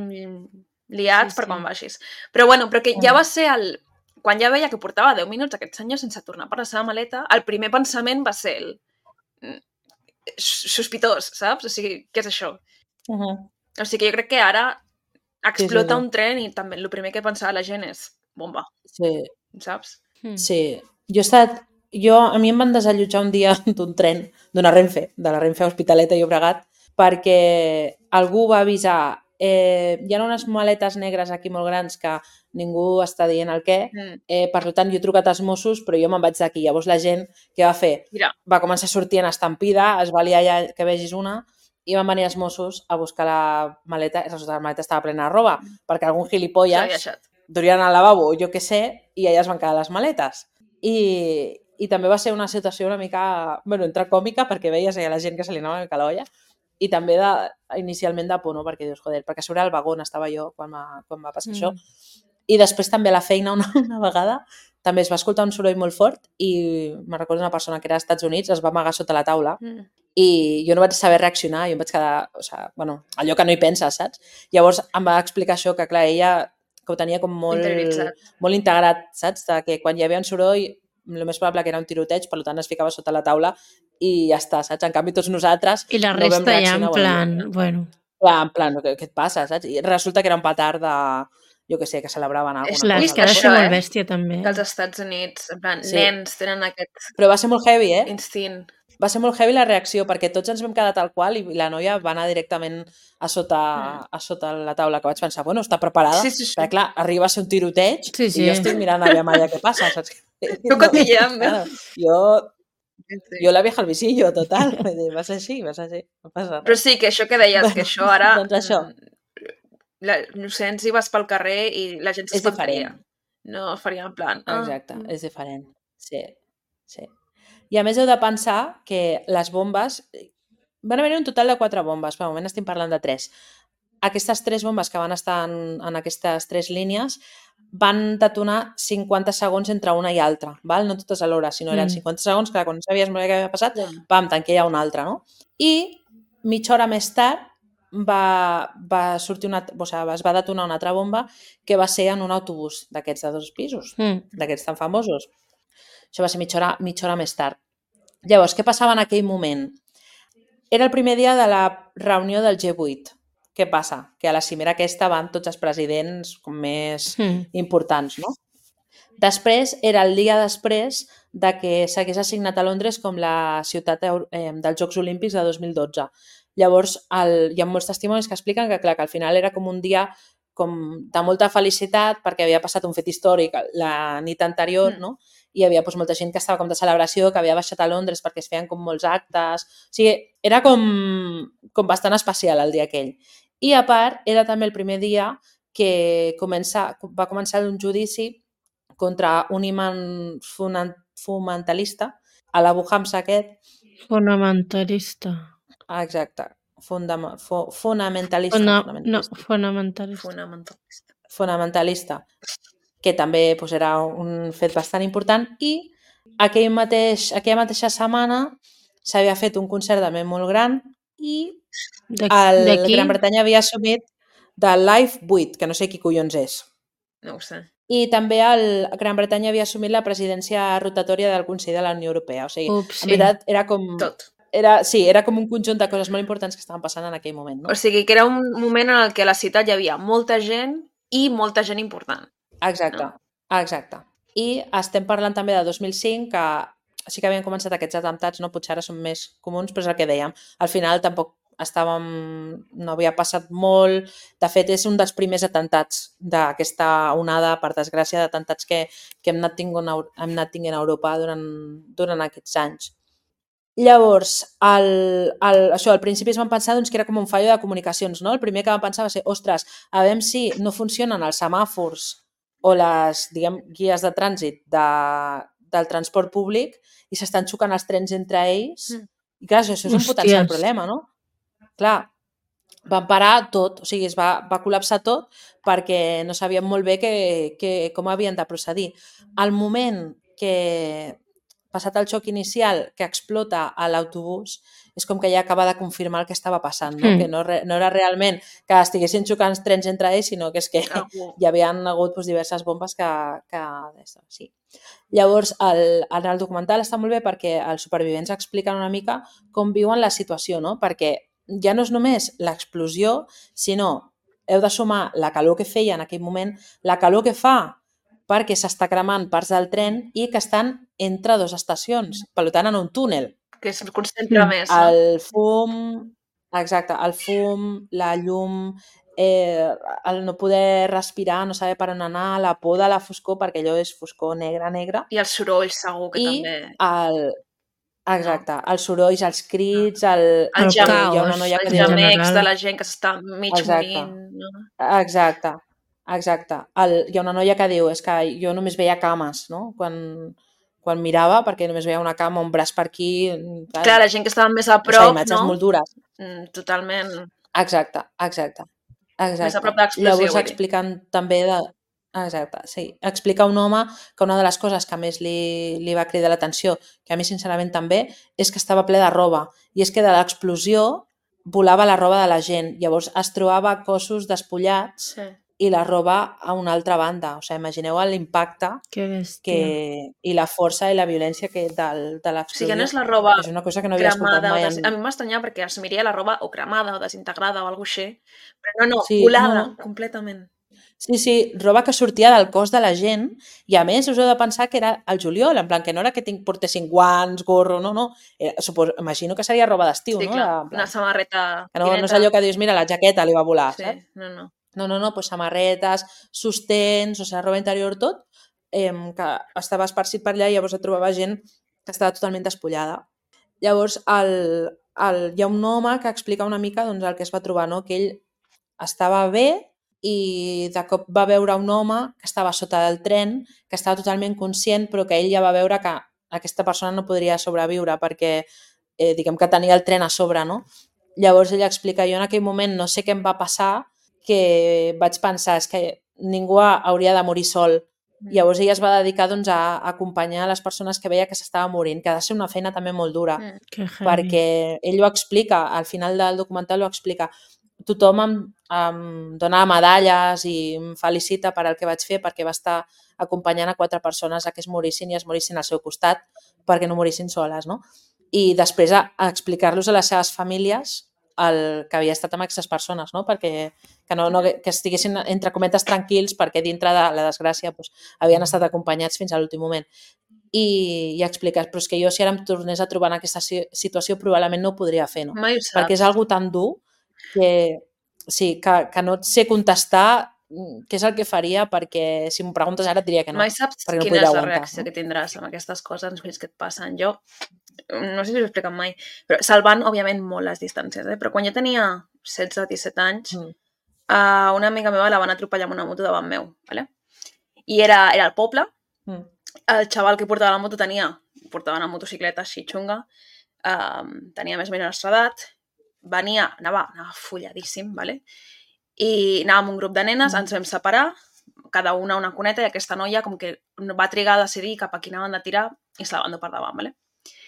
liats Sí, per sí. quan baixis. Però bueno, però que ja va ser el... Quan ja veia que portava 10 minuts aquest senyor sense tornar per la seva maleta, el primer pensament va ser el sospitós, saps? O sigui, què és això? O sigui que jo crec que ara explota un tren i també el primer que pensava la gent és bomba, Sí. saps? Sí. A mi em van desallotjar un dia d'un tren, d'una Renfe, de la Renfe a Hospitalet de Llobregat, perquè algú va avisar hi ha unes maletes negres aquí molt grans que ningú està dient el què, per tant jo he trucat als Mossos però jo me'n vaig d'aquí. Llavors la gent què va fer? Mira. Va començar a sortir en estampida, es va liar ja que vegis una i van venir els Mossos a buscar la maleta i resulta que la maleta estava plena de roba perquè algun gilipolles duria anar al lavabo, jo què sé, i allà es van quedar les maletes. I també va ser una situació una mica, entre còmica, perquè veies la gent que se li anava una mica la olla, i també inicialment de por, no? Perquè dius, joder, perquè sobre el vagó estava jo quan va passar això. I després també a la feina una vegada també es va escoltar un soroll molt fort i me'n recordo una persona que era als Estats Units, es va amagar sota la taula i jo no vaig saber reaccionar, jo em vaig quedar, allò que no hi penses, saps? Llavors em va explicar això, que clar, ella que ho tenia com molt integrat, saps? De que quan hi havia un soroll, el més probable que era un tiroteig, per tant es ficava sota la taula i ja està, saps? En canvi tots nosaltres i la resta no vam reaccionar, ja en plan, bueno... Clar, en plan, què et passa, saps? I resulta que era un petard de... jo què sé, que celebraven alguna cosa. És que ha de ser molt bèstia, també. Dels Estats Units, en plan, nens tenen aquest... Però va ser molt heavy, instint. Va ser molt heavy la reacció, perquè tots ens vam quedar tal qual i la noia va anar directament a sota la taula, que vaig pensar, bueno, està preparada, perquè clar, arriba a ser un tiroteig i jo estic mirant aviam allà què passa, saps? Tu cotilleando. Jo la vieja al visillo, total. Va ser així, no passa res. Però sí, que això que deies, que això ara... Doncs això. No sents i vas pel carrer i la gent s'espantaria. No faria en plan... Exacte, és diferent. Sí. I a més heu de pensar que les bombes... Van haver un total de 4 bombes, per moment estem parlant de 3. Aquestes 3 bombes que van estar en aquestes 3 línies van detonar 50 segons entre una i altra, val? No totes alhora, sinó eren 50 segons, que quan no sabies molt bé què havia passat, pam, tanqueia una altra, no? I mitja hora més tard va sortir es va detonar una altra bomba que va ser en un autobús d'aquests de 2 pisos, d'aquests tan famosos. Això va ser mitja hora més tard. Llavors, què passava en aquell moment? Era el primer dia de la reunió del G8. què passa? Que a la cimera aquesta van tots els presidents com més importants, no? Després, era el dia després de que s'hagués assignat a Londres com la ciutat dels Jocs Olímpics de 2012. Llavors, hi ha molts testimonis que expliquen que, clar, que al final era com un dia com de molta felicitat perquè havia passat un fet històric la nit anterior, no? I hi havia molta gent que estava com de celebració, que havia baixat a Londres perquè es feien com molts actes. O sigui, era com bastant especial el dia aquell. I a part, era també el primer dia que va començar un judici contra un imam fomentalista, a l'Abu Hamza aquest. Fonamentalista. Exacte. Fonamentalista. Fonamentalista. Que també era un fet bastant important. I aquella mateixa setmana s'havia fet un concert també molt gran i Gran Bretanya havia assumit de Live 8, que no sé qui collons és. No ho sé. I també Gran Bretanya havia assumit la presidència rotatòria del Consell de la Unió Europea. O sigui, en veritat, era com... Tot. Era com un conjunt de coses molt importants que estaven passant en aquell moment. No? O sigui, que era un moment en el que a la ciutat hi havia molta gent i molta gent important. Exacte, no? Exacte. I estem parlant també de 2005, que sí que havien començat aquests atemptats, no? Potser ara són més comuns, però és el que dèiem. Al final tampoc no havia passat molt. De fet, és un dels primers atemptats d'aquesta onada, per desgràcia, d'atemptats que hem anat tinguent a Europa durant aquests anys. Llavors, al principi es van pensar que era com un fallo de comunicacions, no? El primer que van pensar va ser, ostres, a veure si no funcionen els semàfors o les, guies de trànsit del transport públic i s'estan xocant els trens entre ells. I clar, això és un potencial problema, no? Clar, van parar tot, o sigui, es va col·lapsar tot perquè no sabien molt bé com havien de procedir. Al moment que, passat el xoc inicial, que explota a l'autobús, és com que ja acaba de confirmar el que estava passant, no? Que no era realment que estiguessin xocant trens entre ells, sinó que és que hi havien hagut diverses bombes que sí. Llavors, en el documental està molt bé perquè els supervivents expliquen una mica com viuen la situació, no? Perquè ja no és només l'explosió, sinó heu de sumar la calor que feia en aquell moment, la calor que fa perquè s'està cremant parts del tren i que estan entre dues estacions, per tant en un túnel. Que es concentra més. El fum, exacte, el fum, la llum, el no poder respirar, no saber per on anar, la por de la foscor, perquè allò és foscor negra. I el soroll segur que també... Exacte, els sorolls, els crits, els gemecs de la gent que s'està mig morint. Exacte. Hi ha una noia que diu, és que jo només veia cames, no? Quan mirava, perquè només veia una cama, un braç per aquí... Clar, la gent que estava més a prop, imatges molt dures. Totalment... Exacte. Més a prop de l'explosió. Llavors expliquen també Exacte, sí. Explica un home que una de les coses que més li va cridar l'atenció, que a mi sincerament també, és que estava ple de roba. I és que de l'explosió volava la roba de la gent. Llavors es trobava cossos despullats i la roba a una altra banda. O sigui, imagineu l'impacte i la força i la violència de l'explosió. O sigui, no és la roba és una cosa que no havia escoltat mai. A mi m'estranyava perquè assumiria la roba o cremada o desintegrada o alguna cosa així. Però no, volada completament. Sí, roba que sortia del cos de la gent i a més us heu de pensar que era el juliol, en plan que no era que portessin guants, gorro, no. Imagino que seria roba d'estiu, no? Sí, clar, una samarreta... No és allò que dius, mira, la jaqueta li va volar, saps? No, doncs samarretes, sostens, o sigui, roba interior, tot, que estava esparcit per allà i llavors et trobava gent que estava totalment despullada. Llavors, hi ha un home que explica una mica el que es va trobar, no? Que ell estava bé i de cop va veure un home que estava sota del tren, que estava totalment conscient, però que ell ja va veure que aquesta persona no podria sobreviure perquè, diguem que tenia el tren a sobre, no? Llavors ell explica, jo en aquell moment no sé què em va passar, que vaig pensar, és que ningú hauria de morir sol. Llavors ell es va dedicar a acompanyar les persones que veia que s'estava morint, que ha de ser una feina també molt dura, perquè ell ho explica, al final del documental ho explica. Tothom em dona medalles i em felicita per el que vaig fer perquè va estar acompanyant a 4 persones a que es morissin i es morissin al seu costat perquè no morissin soles, no? I després a explicar-los a les seves famílies que havia estat amb aquestes persones, no? Perquè que estiguessin, entre cometes, tranquils, perquè dintre de la desgràcia doncs, havien estat acompanyats fins a l'últim moment. I expliques, però és que jo si ara em tornés a trobar en aquesta situació probablement no ho podria fer, no? Mai ho saps. Perquè és algo tan dur que no et sé contestar què és el que faria, perquè si m'ho preguntes ara et diria que no. Mai saps perquè no quina és la aguantar, reacció que tindràs amb aquestes coses que et passen. Jo, no sé si us ho he explicat mai, però salvant, òbviament, molt les distàncies, però quan jo tenia 16-17 anys, una amiga meva la van atropellar amb una moto davant meu, ¿vale? I era al poble, el xaval que portava la moto portava una motocicleta així xunga, tenia més o menys la nostra edat, anava folladíssim, ¿vale? I anàvem un grup de nenes, ens vam separar, cada una cuneta, i aquesta noia com que va trigar a decidir cap a quina van de tirar i se la van dur per davant, ¿vale?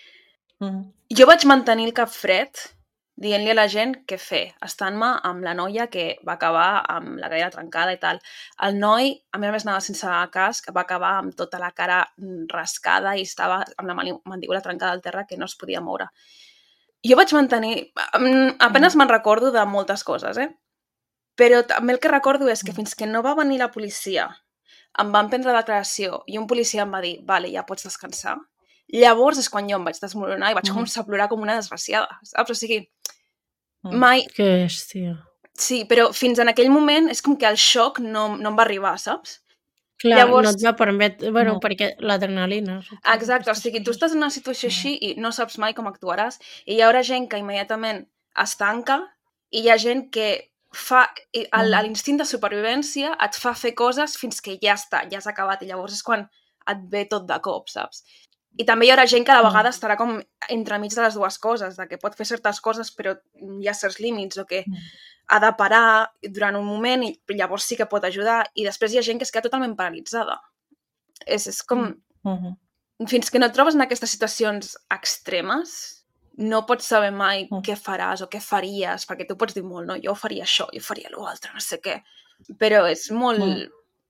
Jo vaig mantenir el cap fred dient-li a la gent què fer, estant-me amb la noia que va acabar amb la cadira trencada i tal. El noi, a més anava sense casc, va acabar amb tota la cara rascada i estava amb la mandíbula trencada al terra que no es podia moure. Jo vaig mantenir... Apenas me'n recordo de moltes coses, però també el que recordo és que fins que no va venir la policia, em van prendre declaració i un policia em va dir, vale, ja pots descansar. Llavors és quan jo em vaig desmoronar i vaig començar a plorar com una desgraciada, saps? O sigui, mai... Que hòstia. Sí, però fins en aquell moment és com que el xoc no em va arribar, saps? Clar, Llavors... no et va permetre... Bueno, perquè l'adrenalina... Exacte, o sigui, tu estàs en una situació així i no saps mai com actuaràs i hi haurà gent que immediatament es tanca i hi ha gent que fa... L'instint de supervivència et fa fer coses fins que ja està, ja has acabat i llavors és quan et ve tot de cop, saps? I també hi haurà gent que a la vegada estarà com entremig de les dues coses, de que pot fer certes coses però hi ha certs límits o que ha de parar durant un moment i llavors sí que pot ajudar i després hi ha gent que es queda totalment paralitzada. És com... Fins que no et trobes en aquestes situacions extremes no pots saber mai què faràs o què faries, perquè tu pots dir molt, no? Jo faria això, jo faria l'altre, no sé què. Però és molt...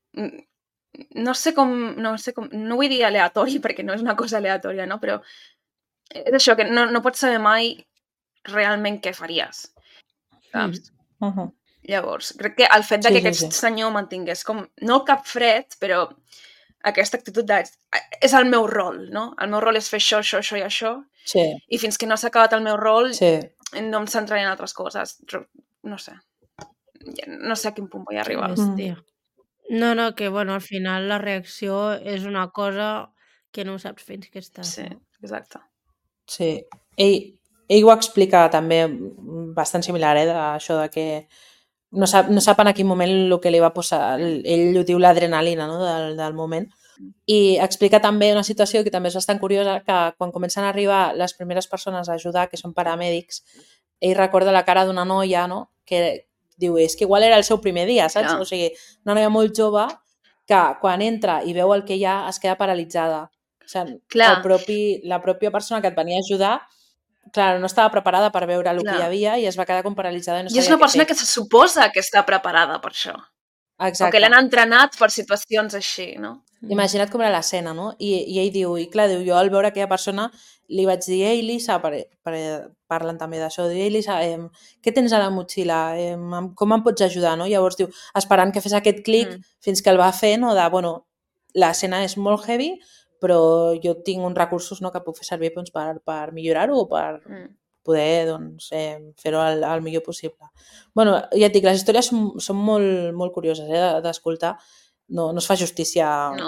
No sé com... No vull dir aleatori, perquè no és una cosa aleatòria, no? Però és això, que no pots saber mai realment què faries. Saps? Llavors, crec que el fet que aquest senyor mantingués com... No el cap fred, però aquesta actitud de... És el meu rol, no? El meu rol és fer això, això, això i això. Sí. I fins que no s'ha acabat el meu rol no em centraré en altres coses. No sé. No sé a quin punt vull arribar. No, que bueno, al final la reacció és una cosa que no saps fins que estàs. Sí, exacte. Sí. Ell ho explica també bastant similar, d'això de que no sap en quin moment el que li va posar, ell ho diu l'adrenalina, no? del moment. I explica també una situació que també és bastant curiosa, que quan comencen a arribar les primeres persones a ajudar, que són paramèdics, ell recorda la cara d'una noia, no? Que diu, és que igual era el seu primer dia, saps? Yeah. O sigui, una noia molt jove que quan entra i veu el que hi ha es queda paralitzada. O sigui, la pròpia persona que et venia a ajudar, clar, no estava preparada per veure el que hi havia i es va quedar com paralitzada i no sabia què fer. I és una persona que se suposa que està preparada per això. Exacte. O que l'han entrenat per situacions així, no? Imagina't com era l'escena, no? I ell diu, jo al veure aquella persona li vaig dir, ei, Lisa, parlen també d'això, ei, Lisa, què tens a la motxilla? Com em pots ajudar, no? Llavors diu, esperant que fes aquest clic fins que el va fer, no? De, bueno, l'escena és molt heavy, però jo tinc uns recursos, no?, que puc fer servir doncs, per millorar-ho o per poder doncs, fer-ho el millor possible. Bueno, ja et dic, les històries són molt, molt curioses d'escoltar. No es fa justícia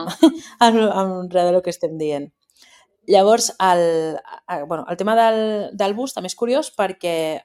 amb res del que estem dient. Llavors, el tema del bus també és curiós perquè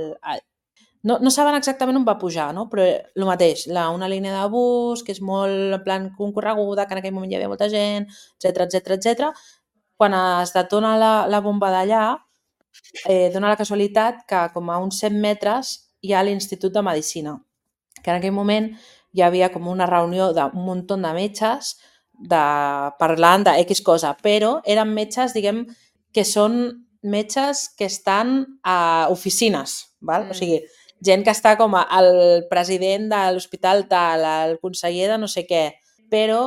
no saben exactament on va pujar, no? Però el mateix, una línia de bus que és molt en plan concorreguda, que en aquell moment hi havia molta gent, etc. Quan es detona la bomba d'allà, dona la casualitat que com a uns 100 metres hi ha l'Institut de Medicina, que en aquell moment hi havia com una reunió d'un munt de metges parlant de X cosa, però eren metges, diguem, que són metges que estan a oficines, val? O sigui, gent que està com el president de l'hospital tal, el conseller de no sé què, però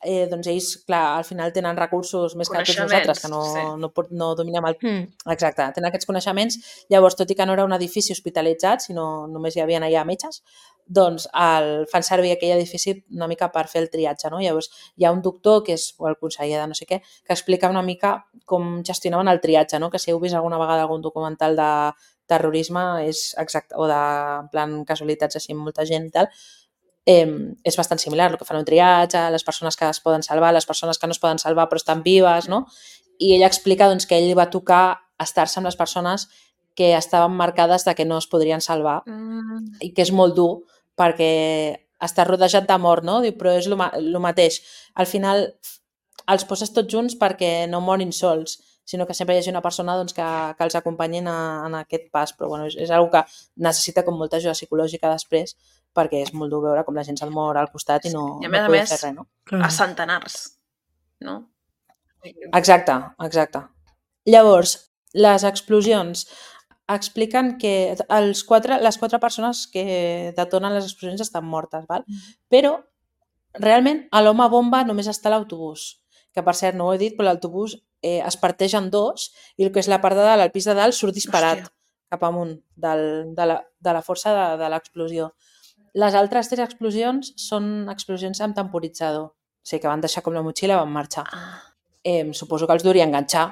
doncs ells, clar, al final tenen recursos més que tots nosaltres, que no dominem el... Exacte, tenen aquests coneixements. Llavors, tot i que no era un edifici hospitalitzat, sinó només hi havia allà metges, doncs fan servir aquell edifici una mica per fer el triatge, no? Llavors, hi ha un doctor, que és el conseller de no sé què, que explica una mica com gestionaven el triatge, no? Que si heu vist alguna vegada algun documental de terrorisme és exacte, o de en plan casualitats així amb molta gent i tal, és bastant similar, el que fan un triatge, les persones que es poden salvar, les persones que no es poden salvar però estan vives, no? I ella explica doncs, que ell va tocar estar-se amb les persones que estaven marcades de que no es podrien salvar i que és molt dur perquè està rodejat de mort, no? Diu, però és el mateix. Al final els poses tots junts perquè no morin sols, sinó que sempre hi hagi una persona doncs, que els acompanyin en aquest pas, però bueno, és una que necessita com molta ajuda psicològica després, perquè és molt dur veure com la gent se'l mor al costat i no poder fer res, no? A centenars, no? Exacte. Llavors, les explosions expliquen que les quatre persones que detonen les explosions estan mortes, val? Però realment a l'home bomba només està l'autobús, que per cert no ho he dit, però l'autobús es parteix en dos i el que és la part de dalt, el pis de dalt, surt disparat cap amunt de la força de l'explosió. Les altres 3 explosions són explosions amb temporitzador, o sigui que van deixar com la motxilla i van marxar. Suposo que els duria enganxar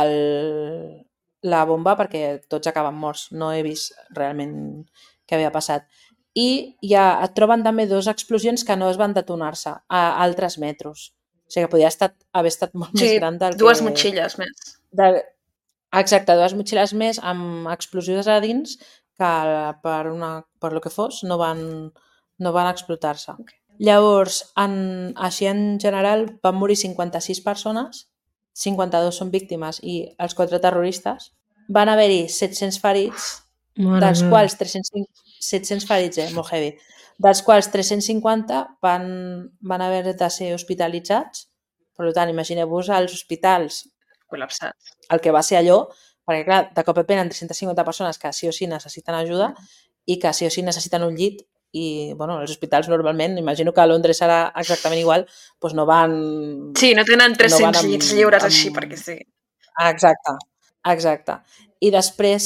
la bomba perquè tots acaben morts. No he vist realment què havia passat. I et troben també 2 explosions que no es van detonar-se a altres metros. O sigui que podria haver estat molt més gran del que... 2 motxilles més. Exacte, 2 motxilles més amb explosius a dins que per lo que fos no van explotar-se. Okay. Llavors, així en general van morir 56 persones, 52 són víctimes i els 4 terroristes. Van haver-hi 700 ferits, dels quals 700 ferits, molt heavy, dels quals 350 van haver de ser hospitalitzats. Per tant, imagineu-vos als hospitals col·lapsats. El que va ser allò, perquè clar, de cop et venen 350 persones que sí o sí necessiten ajuda i que sí o sí necessiten un llit i, bueno, els hospitals normalment, imagino que a Londres serà exactament igual, doncs no van... Sí, no tenen 300 llits lliures així, perquè sí. Exacte. I després,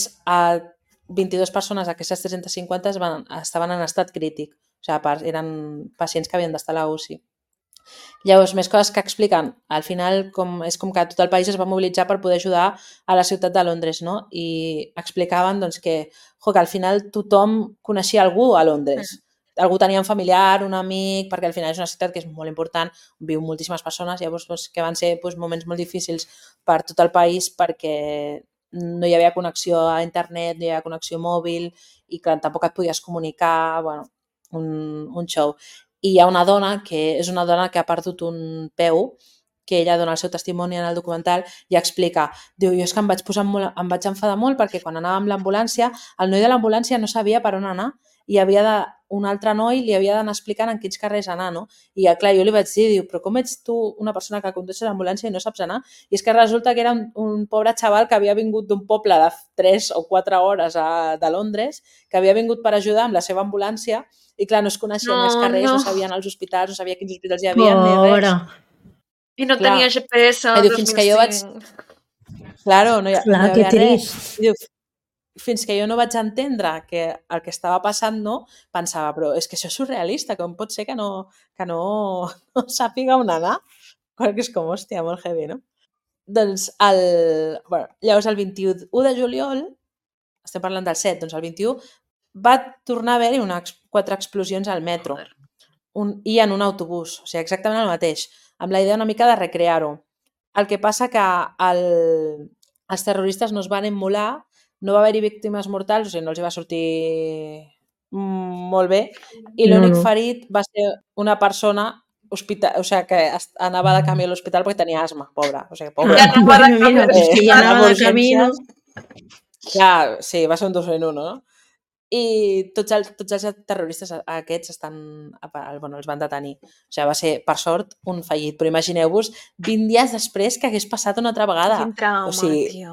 22 persones, aquestes 350, estaven en estat crític. O sigui, eren pacients que havien d'estar a la UCI. Llavors, més coses que expliquen. Al final, és com que tot el país es va mobilitzar per poder ajudar a la ciutat de Londres, no? I explicaven doncs, que al final tothom coneixia algú a Londres. Algú tenia un familiar, un amic, perquè al final és una ciutat que és molt important, on viu moltíssimes persones, llavors doncs, que van ser moments molt difícils per tot el país perquè no hi havia connexió a internet, no hi havia connexió mòbil i que tampoc et podies comunicar, bueno, un show. I hi ha una dona que és una dona que ha perdut un peu, que ella dona el seu testimoni en el documental i explica, diu, jo és que em vaig enfadar molt perquè quan anava amb l'ambulància, el noi de l'ambulància no sabia per on anar i un altre noi li havia d'anar explicant en quins carrers anar, no? I clar, jo li vaig dir, diu, però com ets tu una persona que condueixes l'ambulància i no saps anar? I és que resulta que era un pobre xaval que havia vingut d'un poble de 3 o 4 hores de Londres, que havia vingut per ajudar amb la seva ambulància i clar, no es coneixien els carrers, no sabien els hospitals, no sabia quins hospitals hi havia, ni res. I no tenia GPS en 2005. Claro, no hi havia res. Diu, fins que jo no vaig entendre que el que estava passant, no, pensava, però és que això és surrealista, com pot ser que no sàpiga on anar? Perquè és com, hòstia, molt heavy, no? Doncs, llavors el 21 de juliol, estem parlant del 7, doncs el 21, va tornar a haver-hi 4 explosions al metro i en un autobús, o sigui, exactament el mateix, amb la idea una mica de recrear-ho. El que passa que els terroristes no es van immolar, no va haver-hi víctimes mortals, o sigui, no els va sortir molt bé, i l'únic ferit va ser una persona o sigui, que anava de camí a l'hospital perquè tenia asma, pobra. O sigui, pobra. Ja anava de camí. Ja, sí, va ser un 2 en 1, no? I tots els terroristes aquests els van detenir. O sigui, va ser, per sort, un fallit. Però imagineu-vos 20 dies després que hagués passat una altra vegada. Quin trauma, tio.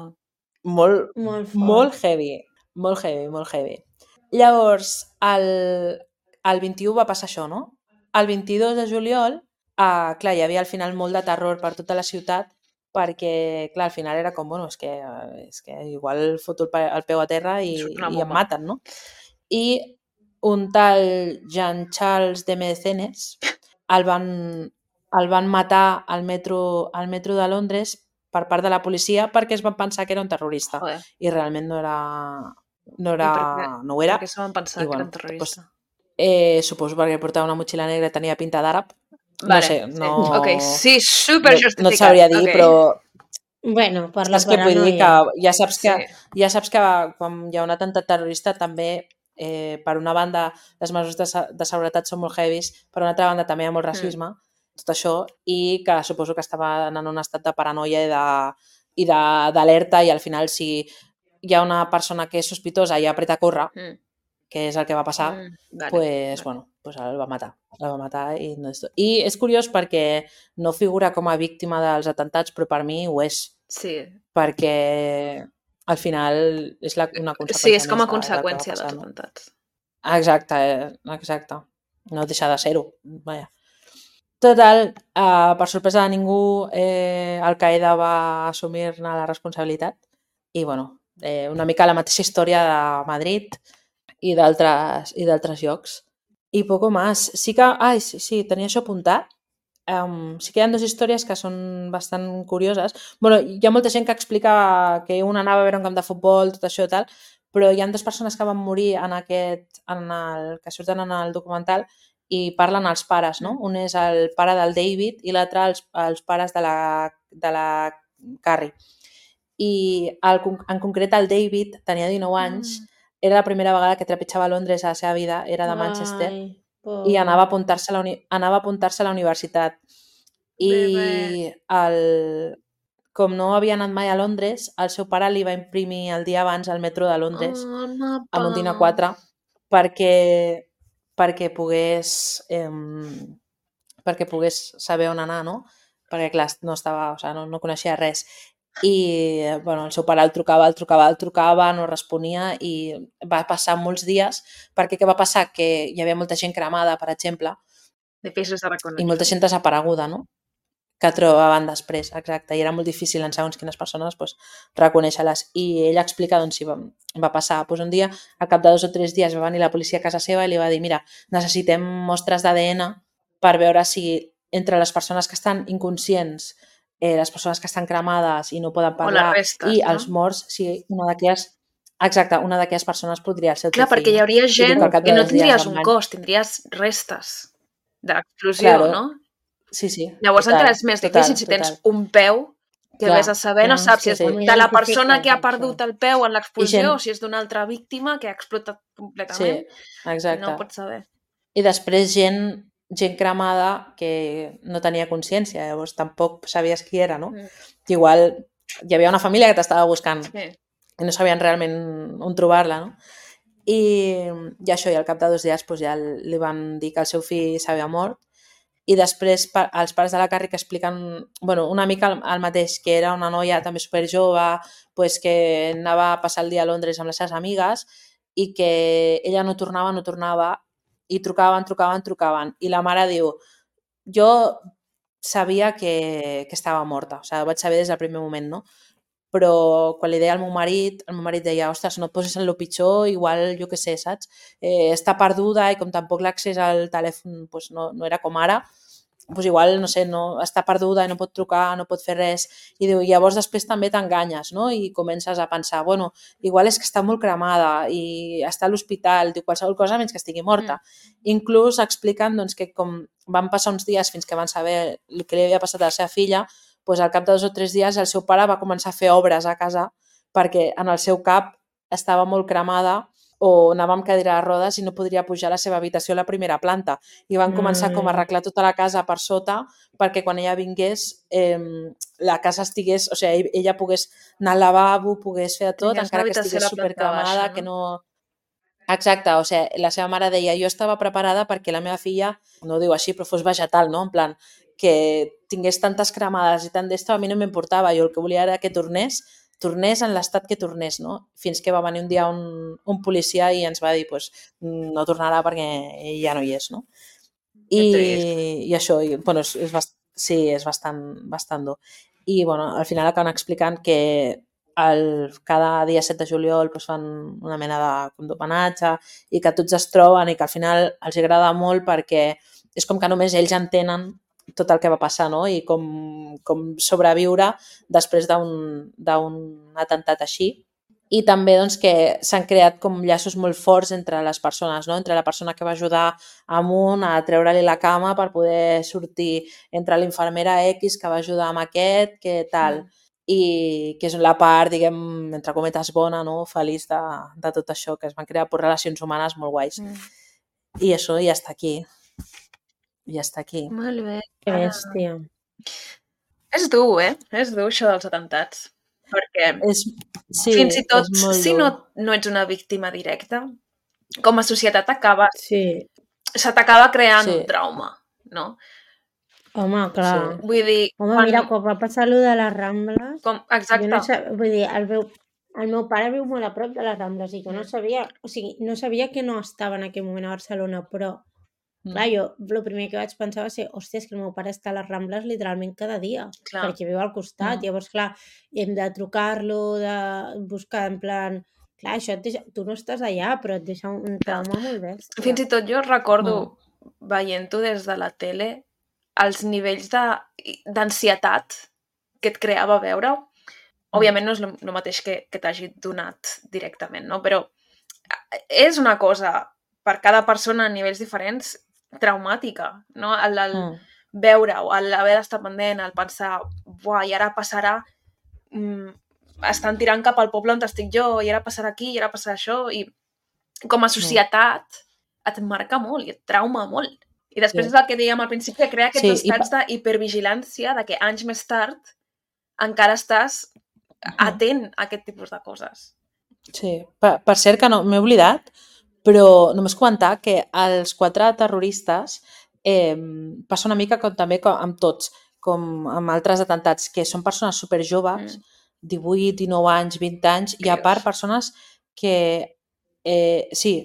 Molt heavy. Molt heavy. Llavors, el 21 va passar això, no? El 22 de juliol clar, hi havia al final molt de terror per tota la ciutat, perquè, clar, al final era com, bueno, és que igual foto el peu a terra i em maten, no? I un tal Jean-Charles de Mecenes el van matar al metro de Londres per part de la policia perquè es van pensar que era un terrorista. Joder. I realment no ho era. Per què se van pensar que era un terrorista? Suposo perquè portava una motxilla negra i tenia pinta d'àrab. Vale, no sé, no... Sí. Ok, sí, super justificat. No et sabria dir, però... Bueno, per la Saps què vull dir? paranoia. Que ja saps que quan hi ha un atemptat terrorista també, per una banda, les mesures de seguretat són molt heavies, per una altra banda també hi ha molt racisme, tot això, i que suposo que estaven en un estat de paranoia i d'alerta, i al final si hi ha una persona que és sospitosa i apreta a córrer, que és el que va passar, bueno, el va matar. El va matar i és curiós perquè no figura com a víctima dels atemptats, però per mi ho és. Sí. Perquè al final és una conseqüència. Sí, és com a conseqüència dels atemptats. Exacte. No deixa de ser-ho. Vaja. Total, per sorpresa de ningú, Al-Qaeda va assumir-ne la responsabilitat i, bueno, una mica la mateixa història de Madrid i d'altres llocs. I poco més. Sí que... Sí, tenia això apuntat. Sí que hi ha dues històries que són bastant curioses. Bueno, hi ha molta gent que explica que una anava a veure un camp de futbol, tot això i tal, però hi ha dues persones que van morir que surten en el documental i parlen els pares, no? Un és el pare del David i l'altre els pares de la Carrie. I en concret el David tenia 19 anys, era la primera vegada que trepitjava a Londres a la seva vida, era de Manchester, i anava a apuntar-se a la universitat. I com no havia anat mai a Londres, el seu pare li va imprimir el dia abans al metro de Londres amb un dinar 4 perquè pogués saber on anar, no? Perquè, clar, no coneixia res. I, bueno, el seu pare el trucava, no responia i va passar molts dies perquè què va passar? Que hi havia molta gent cremada, per exemple, i molta gent desapareguda, no? Que trobaven després, exacte, i era molt difícil en segons quines persones reconèixer-les. I ell explica si va passar. Un dia, al cap de 2 o 3 dies, va venir la policia a casa seva i li va dir: mira, necessitem mostres d'ADN per veure si entre les persones que estan inconscients, les persones que estan cremades i no poden parlar, i els morts, si una d'aquelles persones podria ser el teu fill. Clar, perquè hi hauria gent que no tindries un cos, tindries restes de l'explosió, no? Sí. Llavors encara és més difícil si tens un peu que vés a saber, no saps si és de la persona que ha perdut el peu en l'explosió o si és d'una altra víctima que ha explotat completament. Sí, exacte. No pots saber. I després gent cremada que no tenia consciència, llavors tampoc sabies qui era, no? Igual hi havia una família que t'estava buscant i no sabien realment on trobar-la, no? I això, i al cap de 2 dies ja li van dir que el seu fill s'havia mort. I després els pares de la Carrie que expliquen una mica el mateix, que era una noia també superjove, que anava a passar el dia a Londres amb les seves amigues i que ella no tornava i trucaven. I la mare diu: jo sabia que estava morta, ho vaig saber des del primer moment, no? Però quan li deia al meu marit deia: ostres, no et posis en lo pitjor, igual, jo què sé, saps? Està perduda i com tampoc l'accés al telèfon no era com ara, igual, no sé, està perduda i no pot trucar, no pot fer res. I diu, llavors després també t'enganyes, no? I comences a pensar, igual és que està molt cremada i està a l'hospital, diu qualsevol cosa menys que estigui morta. Inclús expliquen que com van passar uns dies fins que van saber el que li havia passat a la seva filla, al cap de 2 o 3 dies el seu pare va començar a fer obres a casa perquè en el seu cap estava molt cremada o anava amb cadira de rodes i no podria pujar a la seva habitació a la primera planta. I van començar com a arreglar tota la casa per sota perquè quan ella vingués la casa estigués, ella pogués anar al lavabo, pogués fer tot, encara que estigués supercremada, que no... Exacte, la seva mare deia: jo estava preparada perquè la meva filla, no ho diu així, però fos vegetal, no? En plan, que tingués tantes cremades i tant d'esto, a mi no m'importava, jo el que volia era que tornés en l'estat que tornés, no? Fins que va venir un dia un policia i ens va dir no tornarà perquè ja no hi és, no? I això, bueno, sí, és bastant dur. I bueno, al final acaben explicant que cada dia 7 de juliol doncs, fan una mena d'homenatge i que tots es troben i que al final els agrada molt perquè és com que només ells entenen tot el que va passar, no? I com sobreviure després d'un atemptat així. I també doncs, que s'han creat com llaços molt forts entre les persones, no? Entre la persona que va ajudar amunt a treure-li la cama per poder sortir, entre l'infermera X que va ajudar amb aquest, que tal, i que és la part, diguem, entre cometes bona, no? Feliç de tot això, que es van crear relacions humanes molt guais. I això ja està aquí. Ja està aquí. Molt bé. Que bèstia. És dur, És dur això dels atemptats. Perquè Sí, fins i tot és molt si dur. no ets una víctima directa, com a societat se t'acaba creant Sí. un trauma, no? Home, clar. Sí. Vull dir... Home, mira, quan va passar allò de les Rambles... Exacte. Vull dir, el meu pare viu molt a prop de les Rambles i jo no sabia... O sigui, no sabia que no estava en aquell moment a Barcelona, però... Clar, jo el primer que vaig pensar va ser hòstia, és que el meu pare està a les Rambles literalment cada dia, perquè viu al costat. Llavors, clar, hem de trucar-lo, de buscar en plan... Clar, això et deixa... Tu no estàs allà, però et deixa un trauma molt bèstia. Fins i tot jo recordo, veient-ho des de la tele, els nivells d'ansietat que et creava veure-ho. Òbviament no és el mateix que t'hagi donat directament, no? Però és una cosa, per cada persona a nivells diferents, traumàtica, no? El veure-ho, l'haver d'estar pendent, el pensar, buah, i ara passarà, estan tirant cap al poble on estic jo, i ara passarà aquí, i ara passarà això, i com a societat et marca molt i et trauma molt. I després és el que dèiem al principi, que crea aquests estats d'hipervigilància, de que anys més tard encara estàs atent a aquest tipus de coses. Sí, per cert que no m'he oblidat, però només comentar que els 4 terroristes passa una mica com també amb tots, com amb altres atemptats, que són persones superjoves, 18, 19 anys, 20 anys, i a part persones que sí,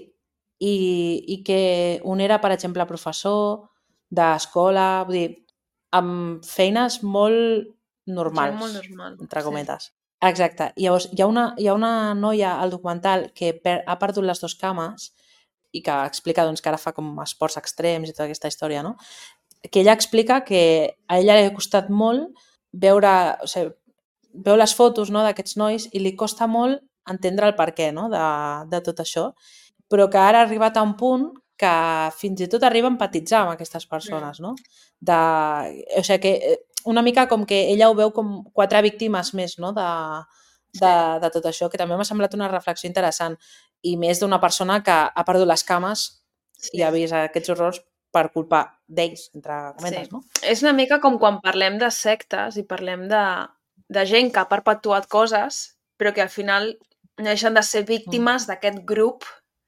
i que un era, per exemple, professor d'escola, vull dir, amb feines molt normals, entre cometes. Exacte. Llavors, hi ha una noia al documental que ha perdut les 2 cames i que explica doncs, que ara fa com esports extrems i tota aquesta història, no? Que ella explica que a ella li ha costat molt veure les fotos, no, d'aquests nois i li costa molt entendre el perquè, no, de tot això, però que ara ha arribat a un punt que fins i tot arriba a empatitzar amb aquestes persones, no? O sigui que una mica com que ella ho veu com 4 víctimes més, no? de tot això, que també m'ha semblat una reflexió interessant, i més d'una persona que ha perdut les cames i ha vist aquests horrors per culpa d'ells, entre cometes, no? És una mica com quan parlem de sectes i parlem de gent que ha perpetuat coses, però que al final no deixen de ser víctimes d'aquest grup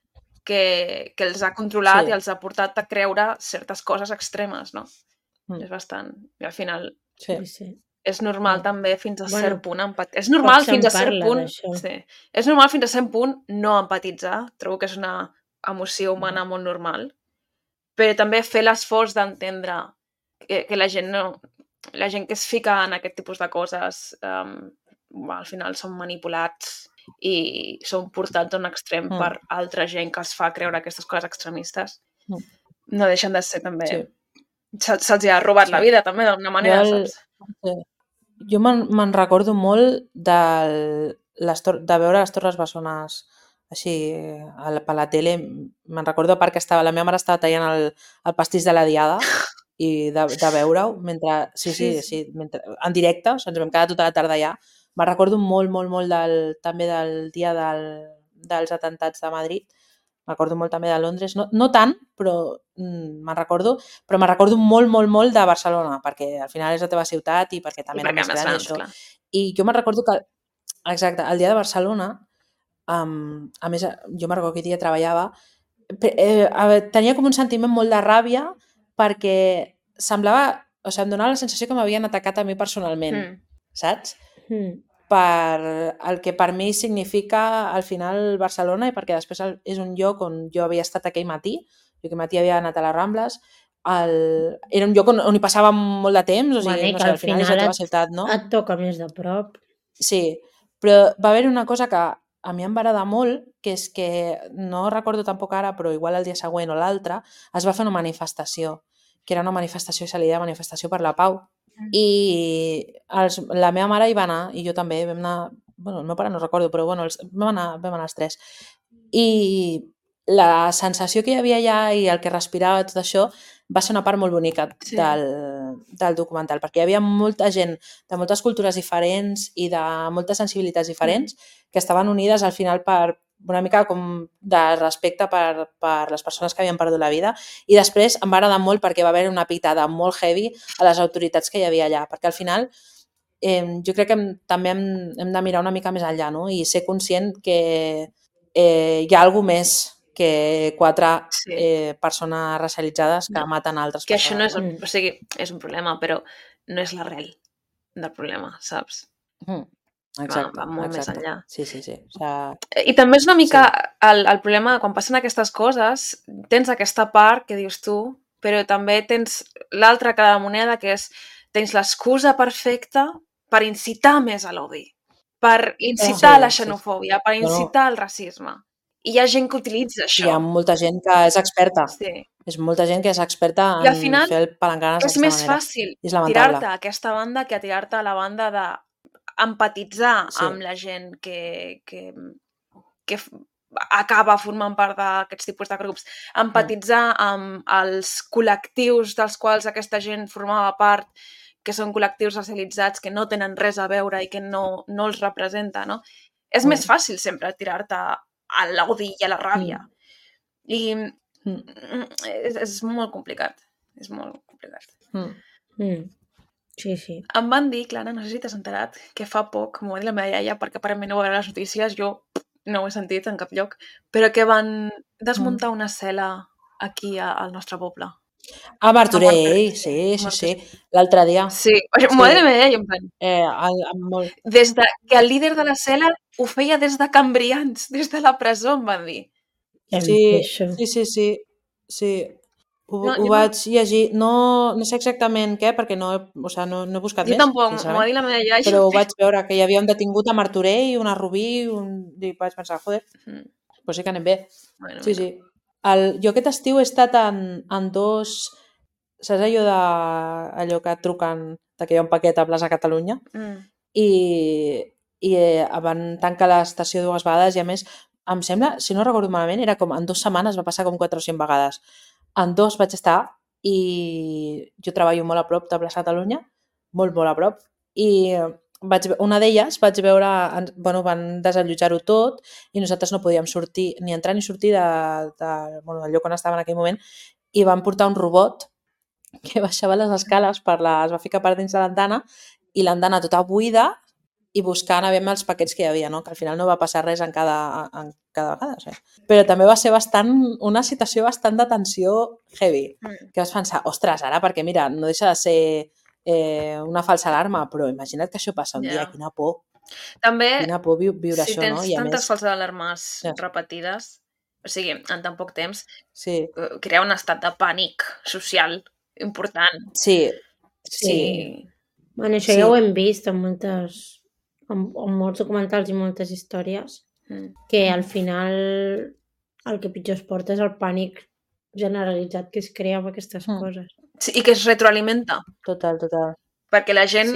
que els ha controlat i els ha portat a creure certes coses extremes, no? És bastant... I al final és normal també fins a cert punt empatitzar. És normal fins a cert punt... Sí. És normal fins a cert punt no empatitzar. Trobo que és una emoció humana molt normal. Però també fer l'esforç d'entendre que la gent no... La gent que es fica en aquest tipus de coses al final són manipulats i són portats a un extrem per altra gent que els fa creure aquestes coses extremistes. No deixen de ser també... Se'ls ha robat la vida també d'una manera, saps? Jo me'n recordo molt de veure les Torres Bessones així per la tele. Me'n recordo perquè la meva mare estava tallant el pastís de la diada i de veure-ho en directe, ens vam quedar tota la tarda allà. Me'n recordo molt també del dia dels atemptats de Madrid. Me'n recordo molt també de Londres, no tant, però me'n recordo molt de Barcelona, perquè al final és la teva ciutat i perquè també era més gran això. I jo me'n recordo que, exacte, el dia de Barcelona, a més, jo me'n recordo que aquell dia treballava, tenia com un sentiment molt de ràbia perquè semblava, o sigui, em donava la sensació que m'havien atacat a mi personalment, saps? Per el que per mi significa al final Barcelona i perquè després és un lloc on jo havia estat aquell matí, jo aquell matí havia anat a les Rambles era un lloc on hi passàvem molt de temps, o sigui, Bueno, i no que sé, al al final és la final teva ciutat, no? et toca més de prop. Sí, però va haver una cosa que a mi em va agradar molt, que és que, no recordo tampoc ara, però igual el dia següent o l'altre, es va fer una manifestació, que era una manifestació que se li deia Manifestació per la Pau. I la meva mare hi va anar, i jo també, vam anar, bueno, el meu pare no recordo, però bueno, vam anar els tres. I la sensació que hi havia allà i el que respirava tot això va ser una part molt bonica del documental, perquè hi havia molta gent de moltes cultures diferents i de moltes sensibilitats diferents que estaven unides al final per una mica com de respecte per les persones que havien perdut la vida, i després em va agradar molt perquè va haver una pitada molt heavy a les autoritats que hi havia allà, perquè al final jo crec que també hem de mirar una mica més enllà, no? I ser conscient que hi ha alguna més que 4 persones racialitzades que maten altres que això no és, persones. o sigui, és un problema, però no és l'arrel del problema, saps? Exacte, Va molt més enllà. Sí. O sigui, I també és una mica el problema, quan passen aquestes coses, tens aquesta part que dius tu, però també tens l'altra cara de la moneda, que és tens l'excusa perfecta per incitar més a l'odi, per incitar la xenofòbia, per incitar el racisme. I hi ha gent que utilitza això. Hi ha molta gent que és experta. Sí. És molta gent que és experta I al en final fer el palanganes és d'aquesta més manera. fàcil És lamentable. tirar-te a aquesta banda que tirar-te a la banda d'empatitzar amb la gent que acaba formant part d'aquests tipus de grups, empatitzar amb els col·lectius dels quals aquesta gent formava part, que són col·lectius racialitzats, que no tenen res a veure i que no els representa, no? És més fàcil sempre tirar-te a l'odi i a la ràbia. I és molt complicat. És molt complicat. Sí. Em van dir, Clara, no sé si t'has enterat, que fa poc, m'ho va dir la meva iaia, perquè aparentment no va veure les notícies, jo no ho he sentit en cap lloc, però que van desmuntar una cel·la aquí al nostre poble. A Martorell, sí. L'altre dia. Sí, m'ho va dir la meva iaia, en plan. Des de que el líder de la cel·la ho feia des de Cambrians, des de la presó, em van dir. Sí. Ho vaig llegir. No sé exactament què, perquè no he buscat més. Jo tampoc, m'ho va dir la meva iaia. Però ho vaig veure, que hi havia un detingut a Martorell, una a Rubí, i vaig pensar, joder, però sí que anem bé. Sí. Jo aquest estiu he estat en 2... Saps allò que et truquen que hi ha un paquet a Plaça Catalunya? I van tancar l'estació 2 vegades i a més, em sembla, si no recordo malament, era com en 2 setmanes va passar com 4 o 5 vegades. En 2 vaig estar i jo treballo molt a prop de Plaça Catalunya, molt a prop, i una d'elles vaig veure, van desallotjar-ho tot i nosaltres no podíem sortir, ni entrar ni sortir del lloc on estava en aquell moment, i van portar un robot que baixava les escales, es va ficar per dins de l'andana i l'andana tota buida i buscant a veure els paquets que hi havia, no? Que al final no va passar res en cada vegada. O sigui. Però també va ser una situació bastant de tensió heavy, que vas pensar, ostres, ara, perquè mira, no deixa de ser una falsa alarma, però imagina't que això passa un dia, quina por. També, quina por viure si això, no? tens tantes falses alarmes repetides, o sigui, en tan poc temps, crea un estat de pànic social important. Sí. Bueno, això ja ho hem vist en molts documentals i moltes històries, que al final el que pitjor es porta és el pànic generalitzat que es crea amb aquestes coses. Sí, i que es retroalimenta. Total. Perquè la gent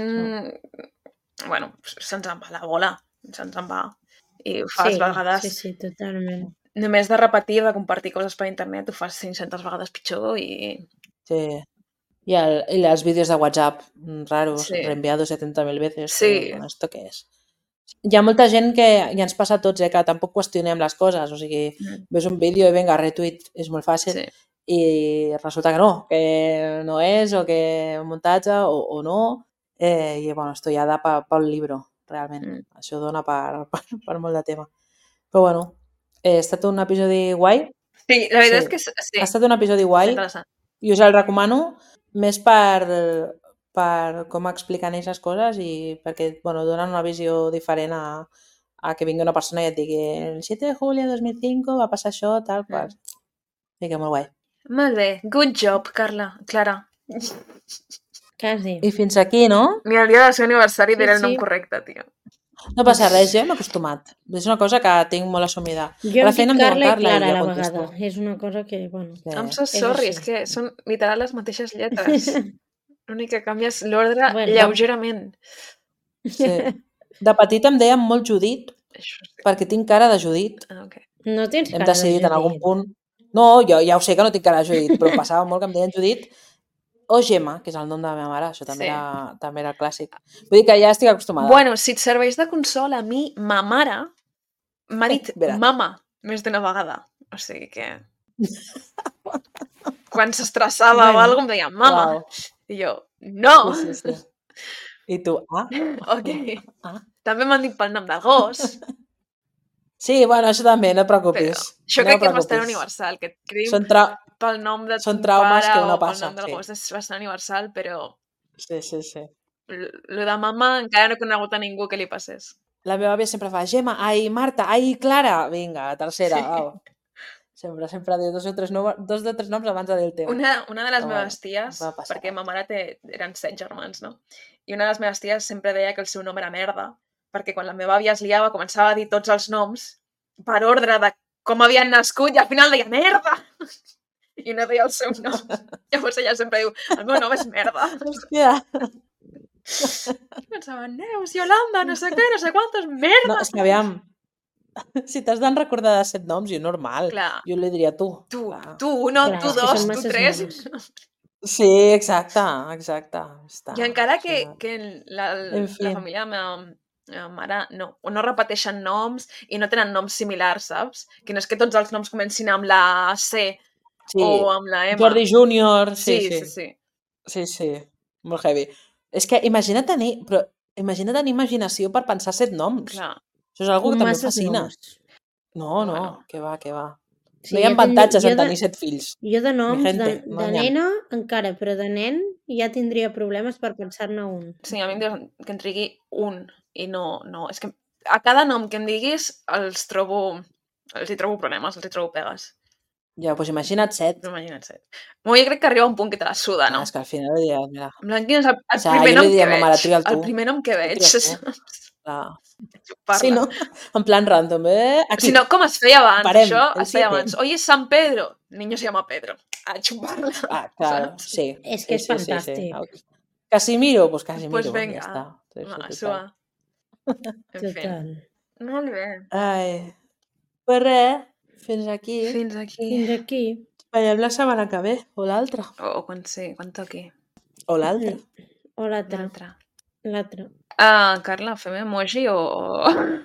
bueno, se'ns en va la bola, se'ns en va. I ho fas vegades... Sí, totalment. Només de repetir, de compartir coses per internet, ho fas 500 vegades pitjor i... Sí. I els vídeos de WhatsApp raros, reenviados 70.000 veces. Sí. Bueno, ¿esto qué es? Hi ha molta gent que, i ens passa a tots, que tampoc qüestionem les coses. O sigui, ves un vídeo i vinga, retweet, és molt fàcil. I resulta que no és, o que un muntatge, o no. I, bueno, esto ja da pel llibre, realment. Això dona per molt de tema. Però, bueno, ha estat un episodi guai. Sí, la veritat és que sí. Ha estat un episodi guai. I us el recomano més per com expliquen aquestes coses i perquè donen una visió diferent a que vingui una persona i et digui el 7 de julio de 2005 va passar això, tal qual. Sí que molt guai. Molt bé. Good job, Clara. Quasi. I fins aquí, no? Ni el dia del seu aniversari Sí, diré el nom sí. correcte, tio. No passa res, jo m'he acostumat. És una cosa que tinc molt assumida. Jo A la em dic feina em diuen Carla i Carla Clara i a jo la contesto. vegada. És una cosa que, bueno... Sí. I'm so És sorry, així. és que són literal les mateixes lletres. L'únic que canvia és l'ordre Bueno. lleugerament. Sí. De petit em deien molt Judit, Això sí. perquè tinc cara de Judit. Ah, ok. No tens Hem cara de decidit en algun Judit. punt... No, jo ja ho sé que no tinc cara de Judit, però em passava molt que em deien Judit o Gemma, que és el nom de la meva mare. Això també, Sí. també era clàssic. Vull dir que ja estic acostumada. Bueno, si et serveix de consol, a mi, ma mare m'ha dit Veràs. mama més d'una vegada. O sigui que... Quan s'estressava o Bueno. alguna cosa em deia mama. Uau. I jo, no! Sí, sí, sí. I tu, Ok. ah. També m'han dit pel nom del gos, Sí, bueno, això també, no et però preocupis. això No crec que és preocupis. bastant universal, que et cridin Són pel nom de són ton traumes pare que una o pel passa, nom del sí. gos és bastant universal, però Sí, sí, sí. lo de mama encara no he conegut a ningú que li passés. La meva àvia sempre fa Gemma, ai, Marta, ai, Clara. Vinga, la tercera, Sí. au. Sempre diu dos o tres noms abans de dir el teu. Una de les Però meves bueno, ties, va passar. perquè ma mare eren 7 germans, no? I una de les meves ties sempre deia que el seu nom era merda, perquè quan la meva àvia es liava començava a dir tots els noms per ordre de com havien nascut i al final deia merda! I no deia el seu nom. Llavors ella sempre diu, el meu nom és merda. Hòstia. I pensava, Neus, Yolanda, no sé què, no sé quantos, merda! No, és que aviam, si t'has de recordar de 7 noms, jo normal. Clar. Jo li diria tu. Tu, Clar. tu uno, Clar, tu és que dos, són tu masses tres. noms. Sí, exacte. Està, I encara que En la fi. família de la meva mare no repeteixen noms i no tenen noms similars, saps? Que no és que tots els noms comencin amb la C Sí, o amb la M. Jordi Júnior, sí, Sí, sí. sí, sí. Sí, sí, molt heavy. És que imagina tenir imaginació per pensar 7 noms. Clar. Això és una cosa que també em Masses fascina. noms. No, Bueno. que va, que va. Sí, No hi ha jo avantatges en jo de- tenir 7 fills. Jo de noms, gente, no de n'hi ha. nena encara, però de nen ja tindria problemes per pensar-ne un. Sí, a mi em diuen que en trigui un i no. És que a cada nom que em diguis els hi trobo problemes, els hi trobo pegues. Ja, doncs imagina't 7. No imagina't set. Jo crec que arriba un punt que te la suda, no? És que al final li diria, mira, En plan, quin és el O sigui, primer jo li nom que diria a ma mare, veig? tria'l tu. El primer nom que veig. tria'l tu. clar. Parla. Sí, no? En plan random, aquí. Si no, com es feia abans, Parem, això el es feia 7. abans. Hoy es San Pedro, el niño se llama Pedro. A xuparla. Ah, claro, saps? sí. És que és sí, sí, fantàstic. Sí. Casimiro, pues Casimiro, Pues ja venga, està. Sí, sí, va, total. suar. En fi. Total. Molt bé. Ai, pues res, fins aquí. Fins aquí. Fins aquí. Veiem la setmana que ve, o l'altra. O quan sí, quan toqui. O l'altra. O l'altre. L'altre. L'altre. Carla, fem emoji o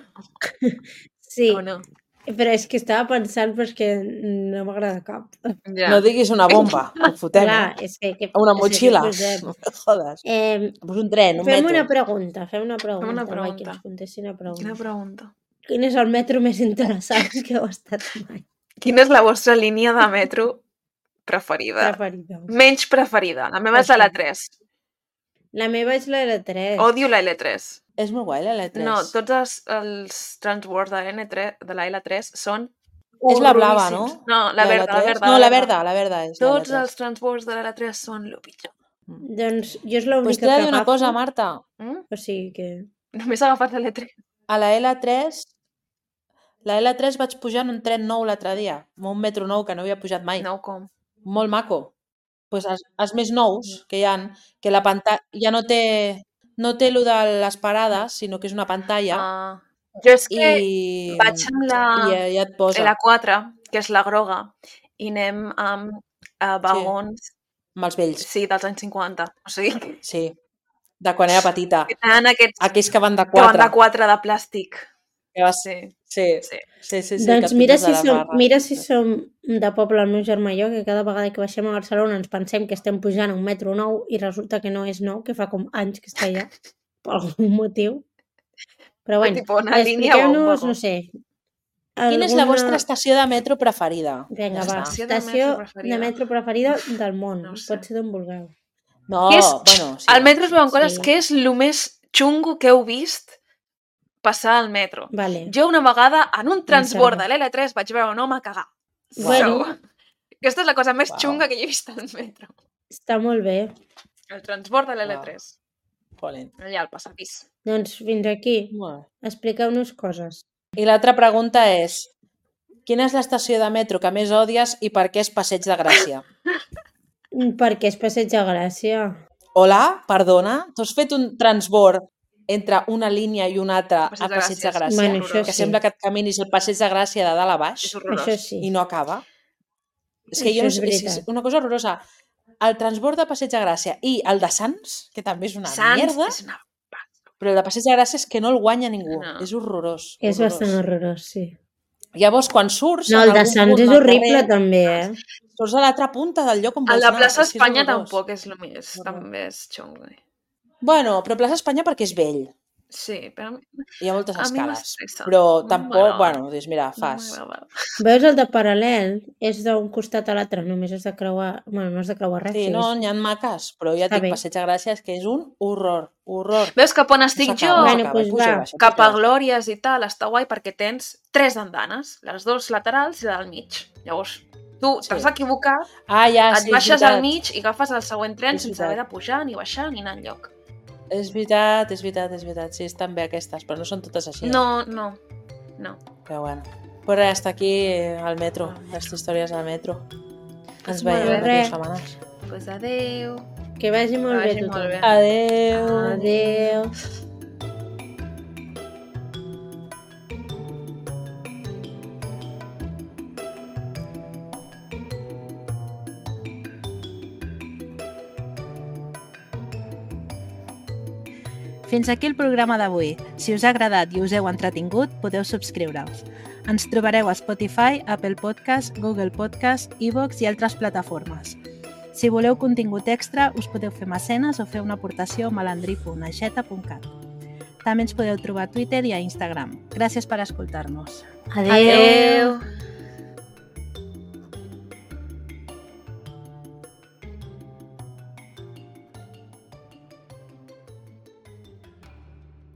Sí, no? però és que estava pensant, però és que no m'agrada cap. Ja. No diguis una bomba, ho fotem, Clar, eh? és que... Una és que motxilla. què posem? No me jodes. Pues un tren, un Fem metro. una pregunta, fem una pregunta. una Va, que pregunta. ens contesti una pregunta. Quina pregunta. Quin és el metro més interessant que heu estat mai? Quina és la vostra línia de metro preferida? Preferida. Menys preferida. La meva és la L3. La meva és la L3. Odio la L3. És molt guai, la L3. No, tots els transbords de la L3 són És la blava, no? horroríssims. No, la verda, la L3? verda. No, la verda és Tots la L3. els transbords de la L3 són el pitjor. Doncs jo és Pues l'única t'he de que dir una agafo. cosa, Marta. O sigui que... Només he agafat la L3. A la L3 vaig pujar en un tren nou l'altre dia, amb un metro nou que no havia pujat mai. No, com? Molt maco. Pues els més nous que hi ha, que la pantalla ja no té lo de les parades, sinó que és una pantalla Jo és que i, vaig amb i ja et posa la 4, que és la groga, i anem amb vagons, amb els vells. sí, dels anys 50. O sigui, Sí, de quan era petita. que tenen aquests Aquells que van de que van 4. de 4 de plàstic. Que vas... Sí. Sí, Sí. sí, sí, sí, Doncs que et mira puges a si, les barres. mira si som de poble el meu germà i jo, que cada vegada que baixem a Barcelona ens pensem que estem pujant a un metro nou i resulta que no és nou, que fa com anys que està allà, per algun motiu. Però bueno, Tipo una línia o un expliqueu-nos, vagó. no sé... Quina és la vostra estació de metro preferida? Vinga, Ja va, està. estació de metro preferida del món. No ho sé. Pot ser d'on vulgueu. No, Què és? bueno, sí. Al metro es veuen coses. Sí. Què és el més xungo que heu vist passar al metro? Vale. Jo una vegada en un transbord de sembla. l'L3 vaig veure un home cagar. Bueno. So, Aquesta és la cosa més Uau. xunga que jo he vist al metro. Està molt bé. El transbord de l'L3. Jolín. Allà al passadís. Doncs fins aquí. Molt bé. Expliqueu-nos coses. I l'altra pregunta és, quina és l'estació de metro que més odies i per què és Passeig de Gràcia? Per què és Passeig de Gràcia? Hola, perdona, tu has fet un transbord entre una línia i una altra Passeig a de Passeig de Gràcia, Gràcia, Bueno, això que sí. sembla que et caminis el Passeig de Gràcia de dalt a baix És horrorós. Això sí. i no acaba. És que Això jo no és sé, és veritat. una cosa horrorosa. El transbord de Passeig de Gràcia i el de Sants, que també és una Sants mierda, és una... però el de Passeig de Gràcia és que no el guanya ningú. No. És horrorós. És horrorós. bastant horrorós, sí. Llavors, quan surts... No, en el de algun Sants punt és del horrible carrer, també, eh? surts a l'altra punta del lloc on A vols la anar. plaça És que és Espanya horrorós. tampoc és el més... Horror. També és xungo. Bueno, però plaça Espanya perquè és vell. Sí, però... Hi ha moltes A mi escales. m'estressa. Però No tampoc, m'agrada. bueno, dius, mira, No fas. m'agrada. Veus, el de paral·lel és d'un costat a l'altre, només has de creuar... Bueno, no has de creuar res. Sí, no, n'hi ha maques, però ja et Està dic, bé. Passeig de Gràcia és que és un horror, horror. Veus cap on estic No jo? s'acaba, no Bueno, s'acaba, pues puja i va. baixa, Cap puja a i baixa. Glòries i tal, està guai perquè tens 3 andanes, les 2 laterals i la del mig. Llavors, tu Sí. t'has equivocat, Ah, ja, et sí, és baixes al veritat. mig i agafes el següent tren És sense haver veritat. de pujar, ni baixar, ni anar enlloc. És veritat, és veritat, és veritat. Sí, estan bé aquestes, però no són totes així. No. Però bueno. Però res, està aquí el metro, les històries del metro. Ens Molt veiem bé. d'aquí 2 setmanes. Pues adeu. Que vagi molt Que bé vagi tothom. molt bé. Adeu. Adéu. Fins aquí el programa d'avui. Si us ha agradat i us heu entretingut, podeu subscriure-us. Ens trobareu a Spotify, Apple Podcast, Google Podcast, iVoox i altres plataformes. Si voleu contingut extra, us podeu fer mecenes o fer una aportació a malandri.aixeta.cat. També ens podeu trobar a Twitter i a Instagram. Gràcies per escoltar-nos. Adéu. Adeu.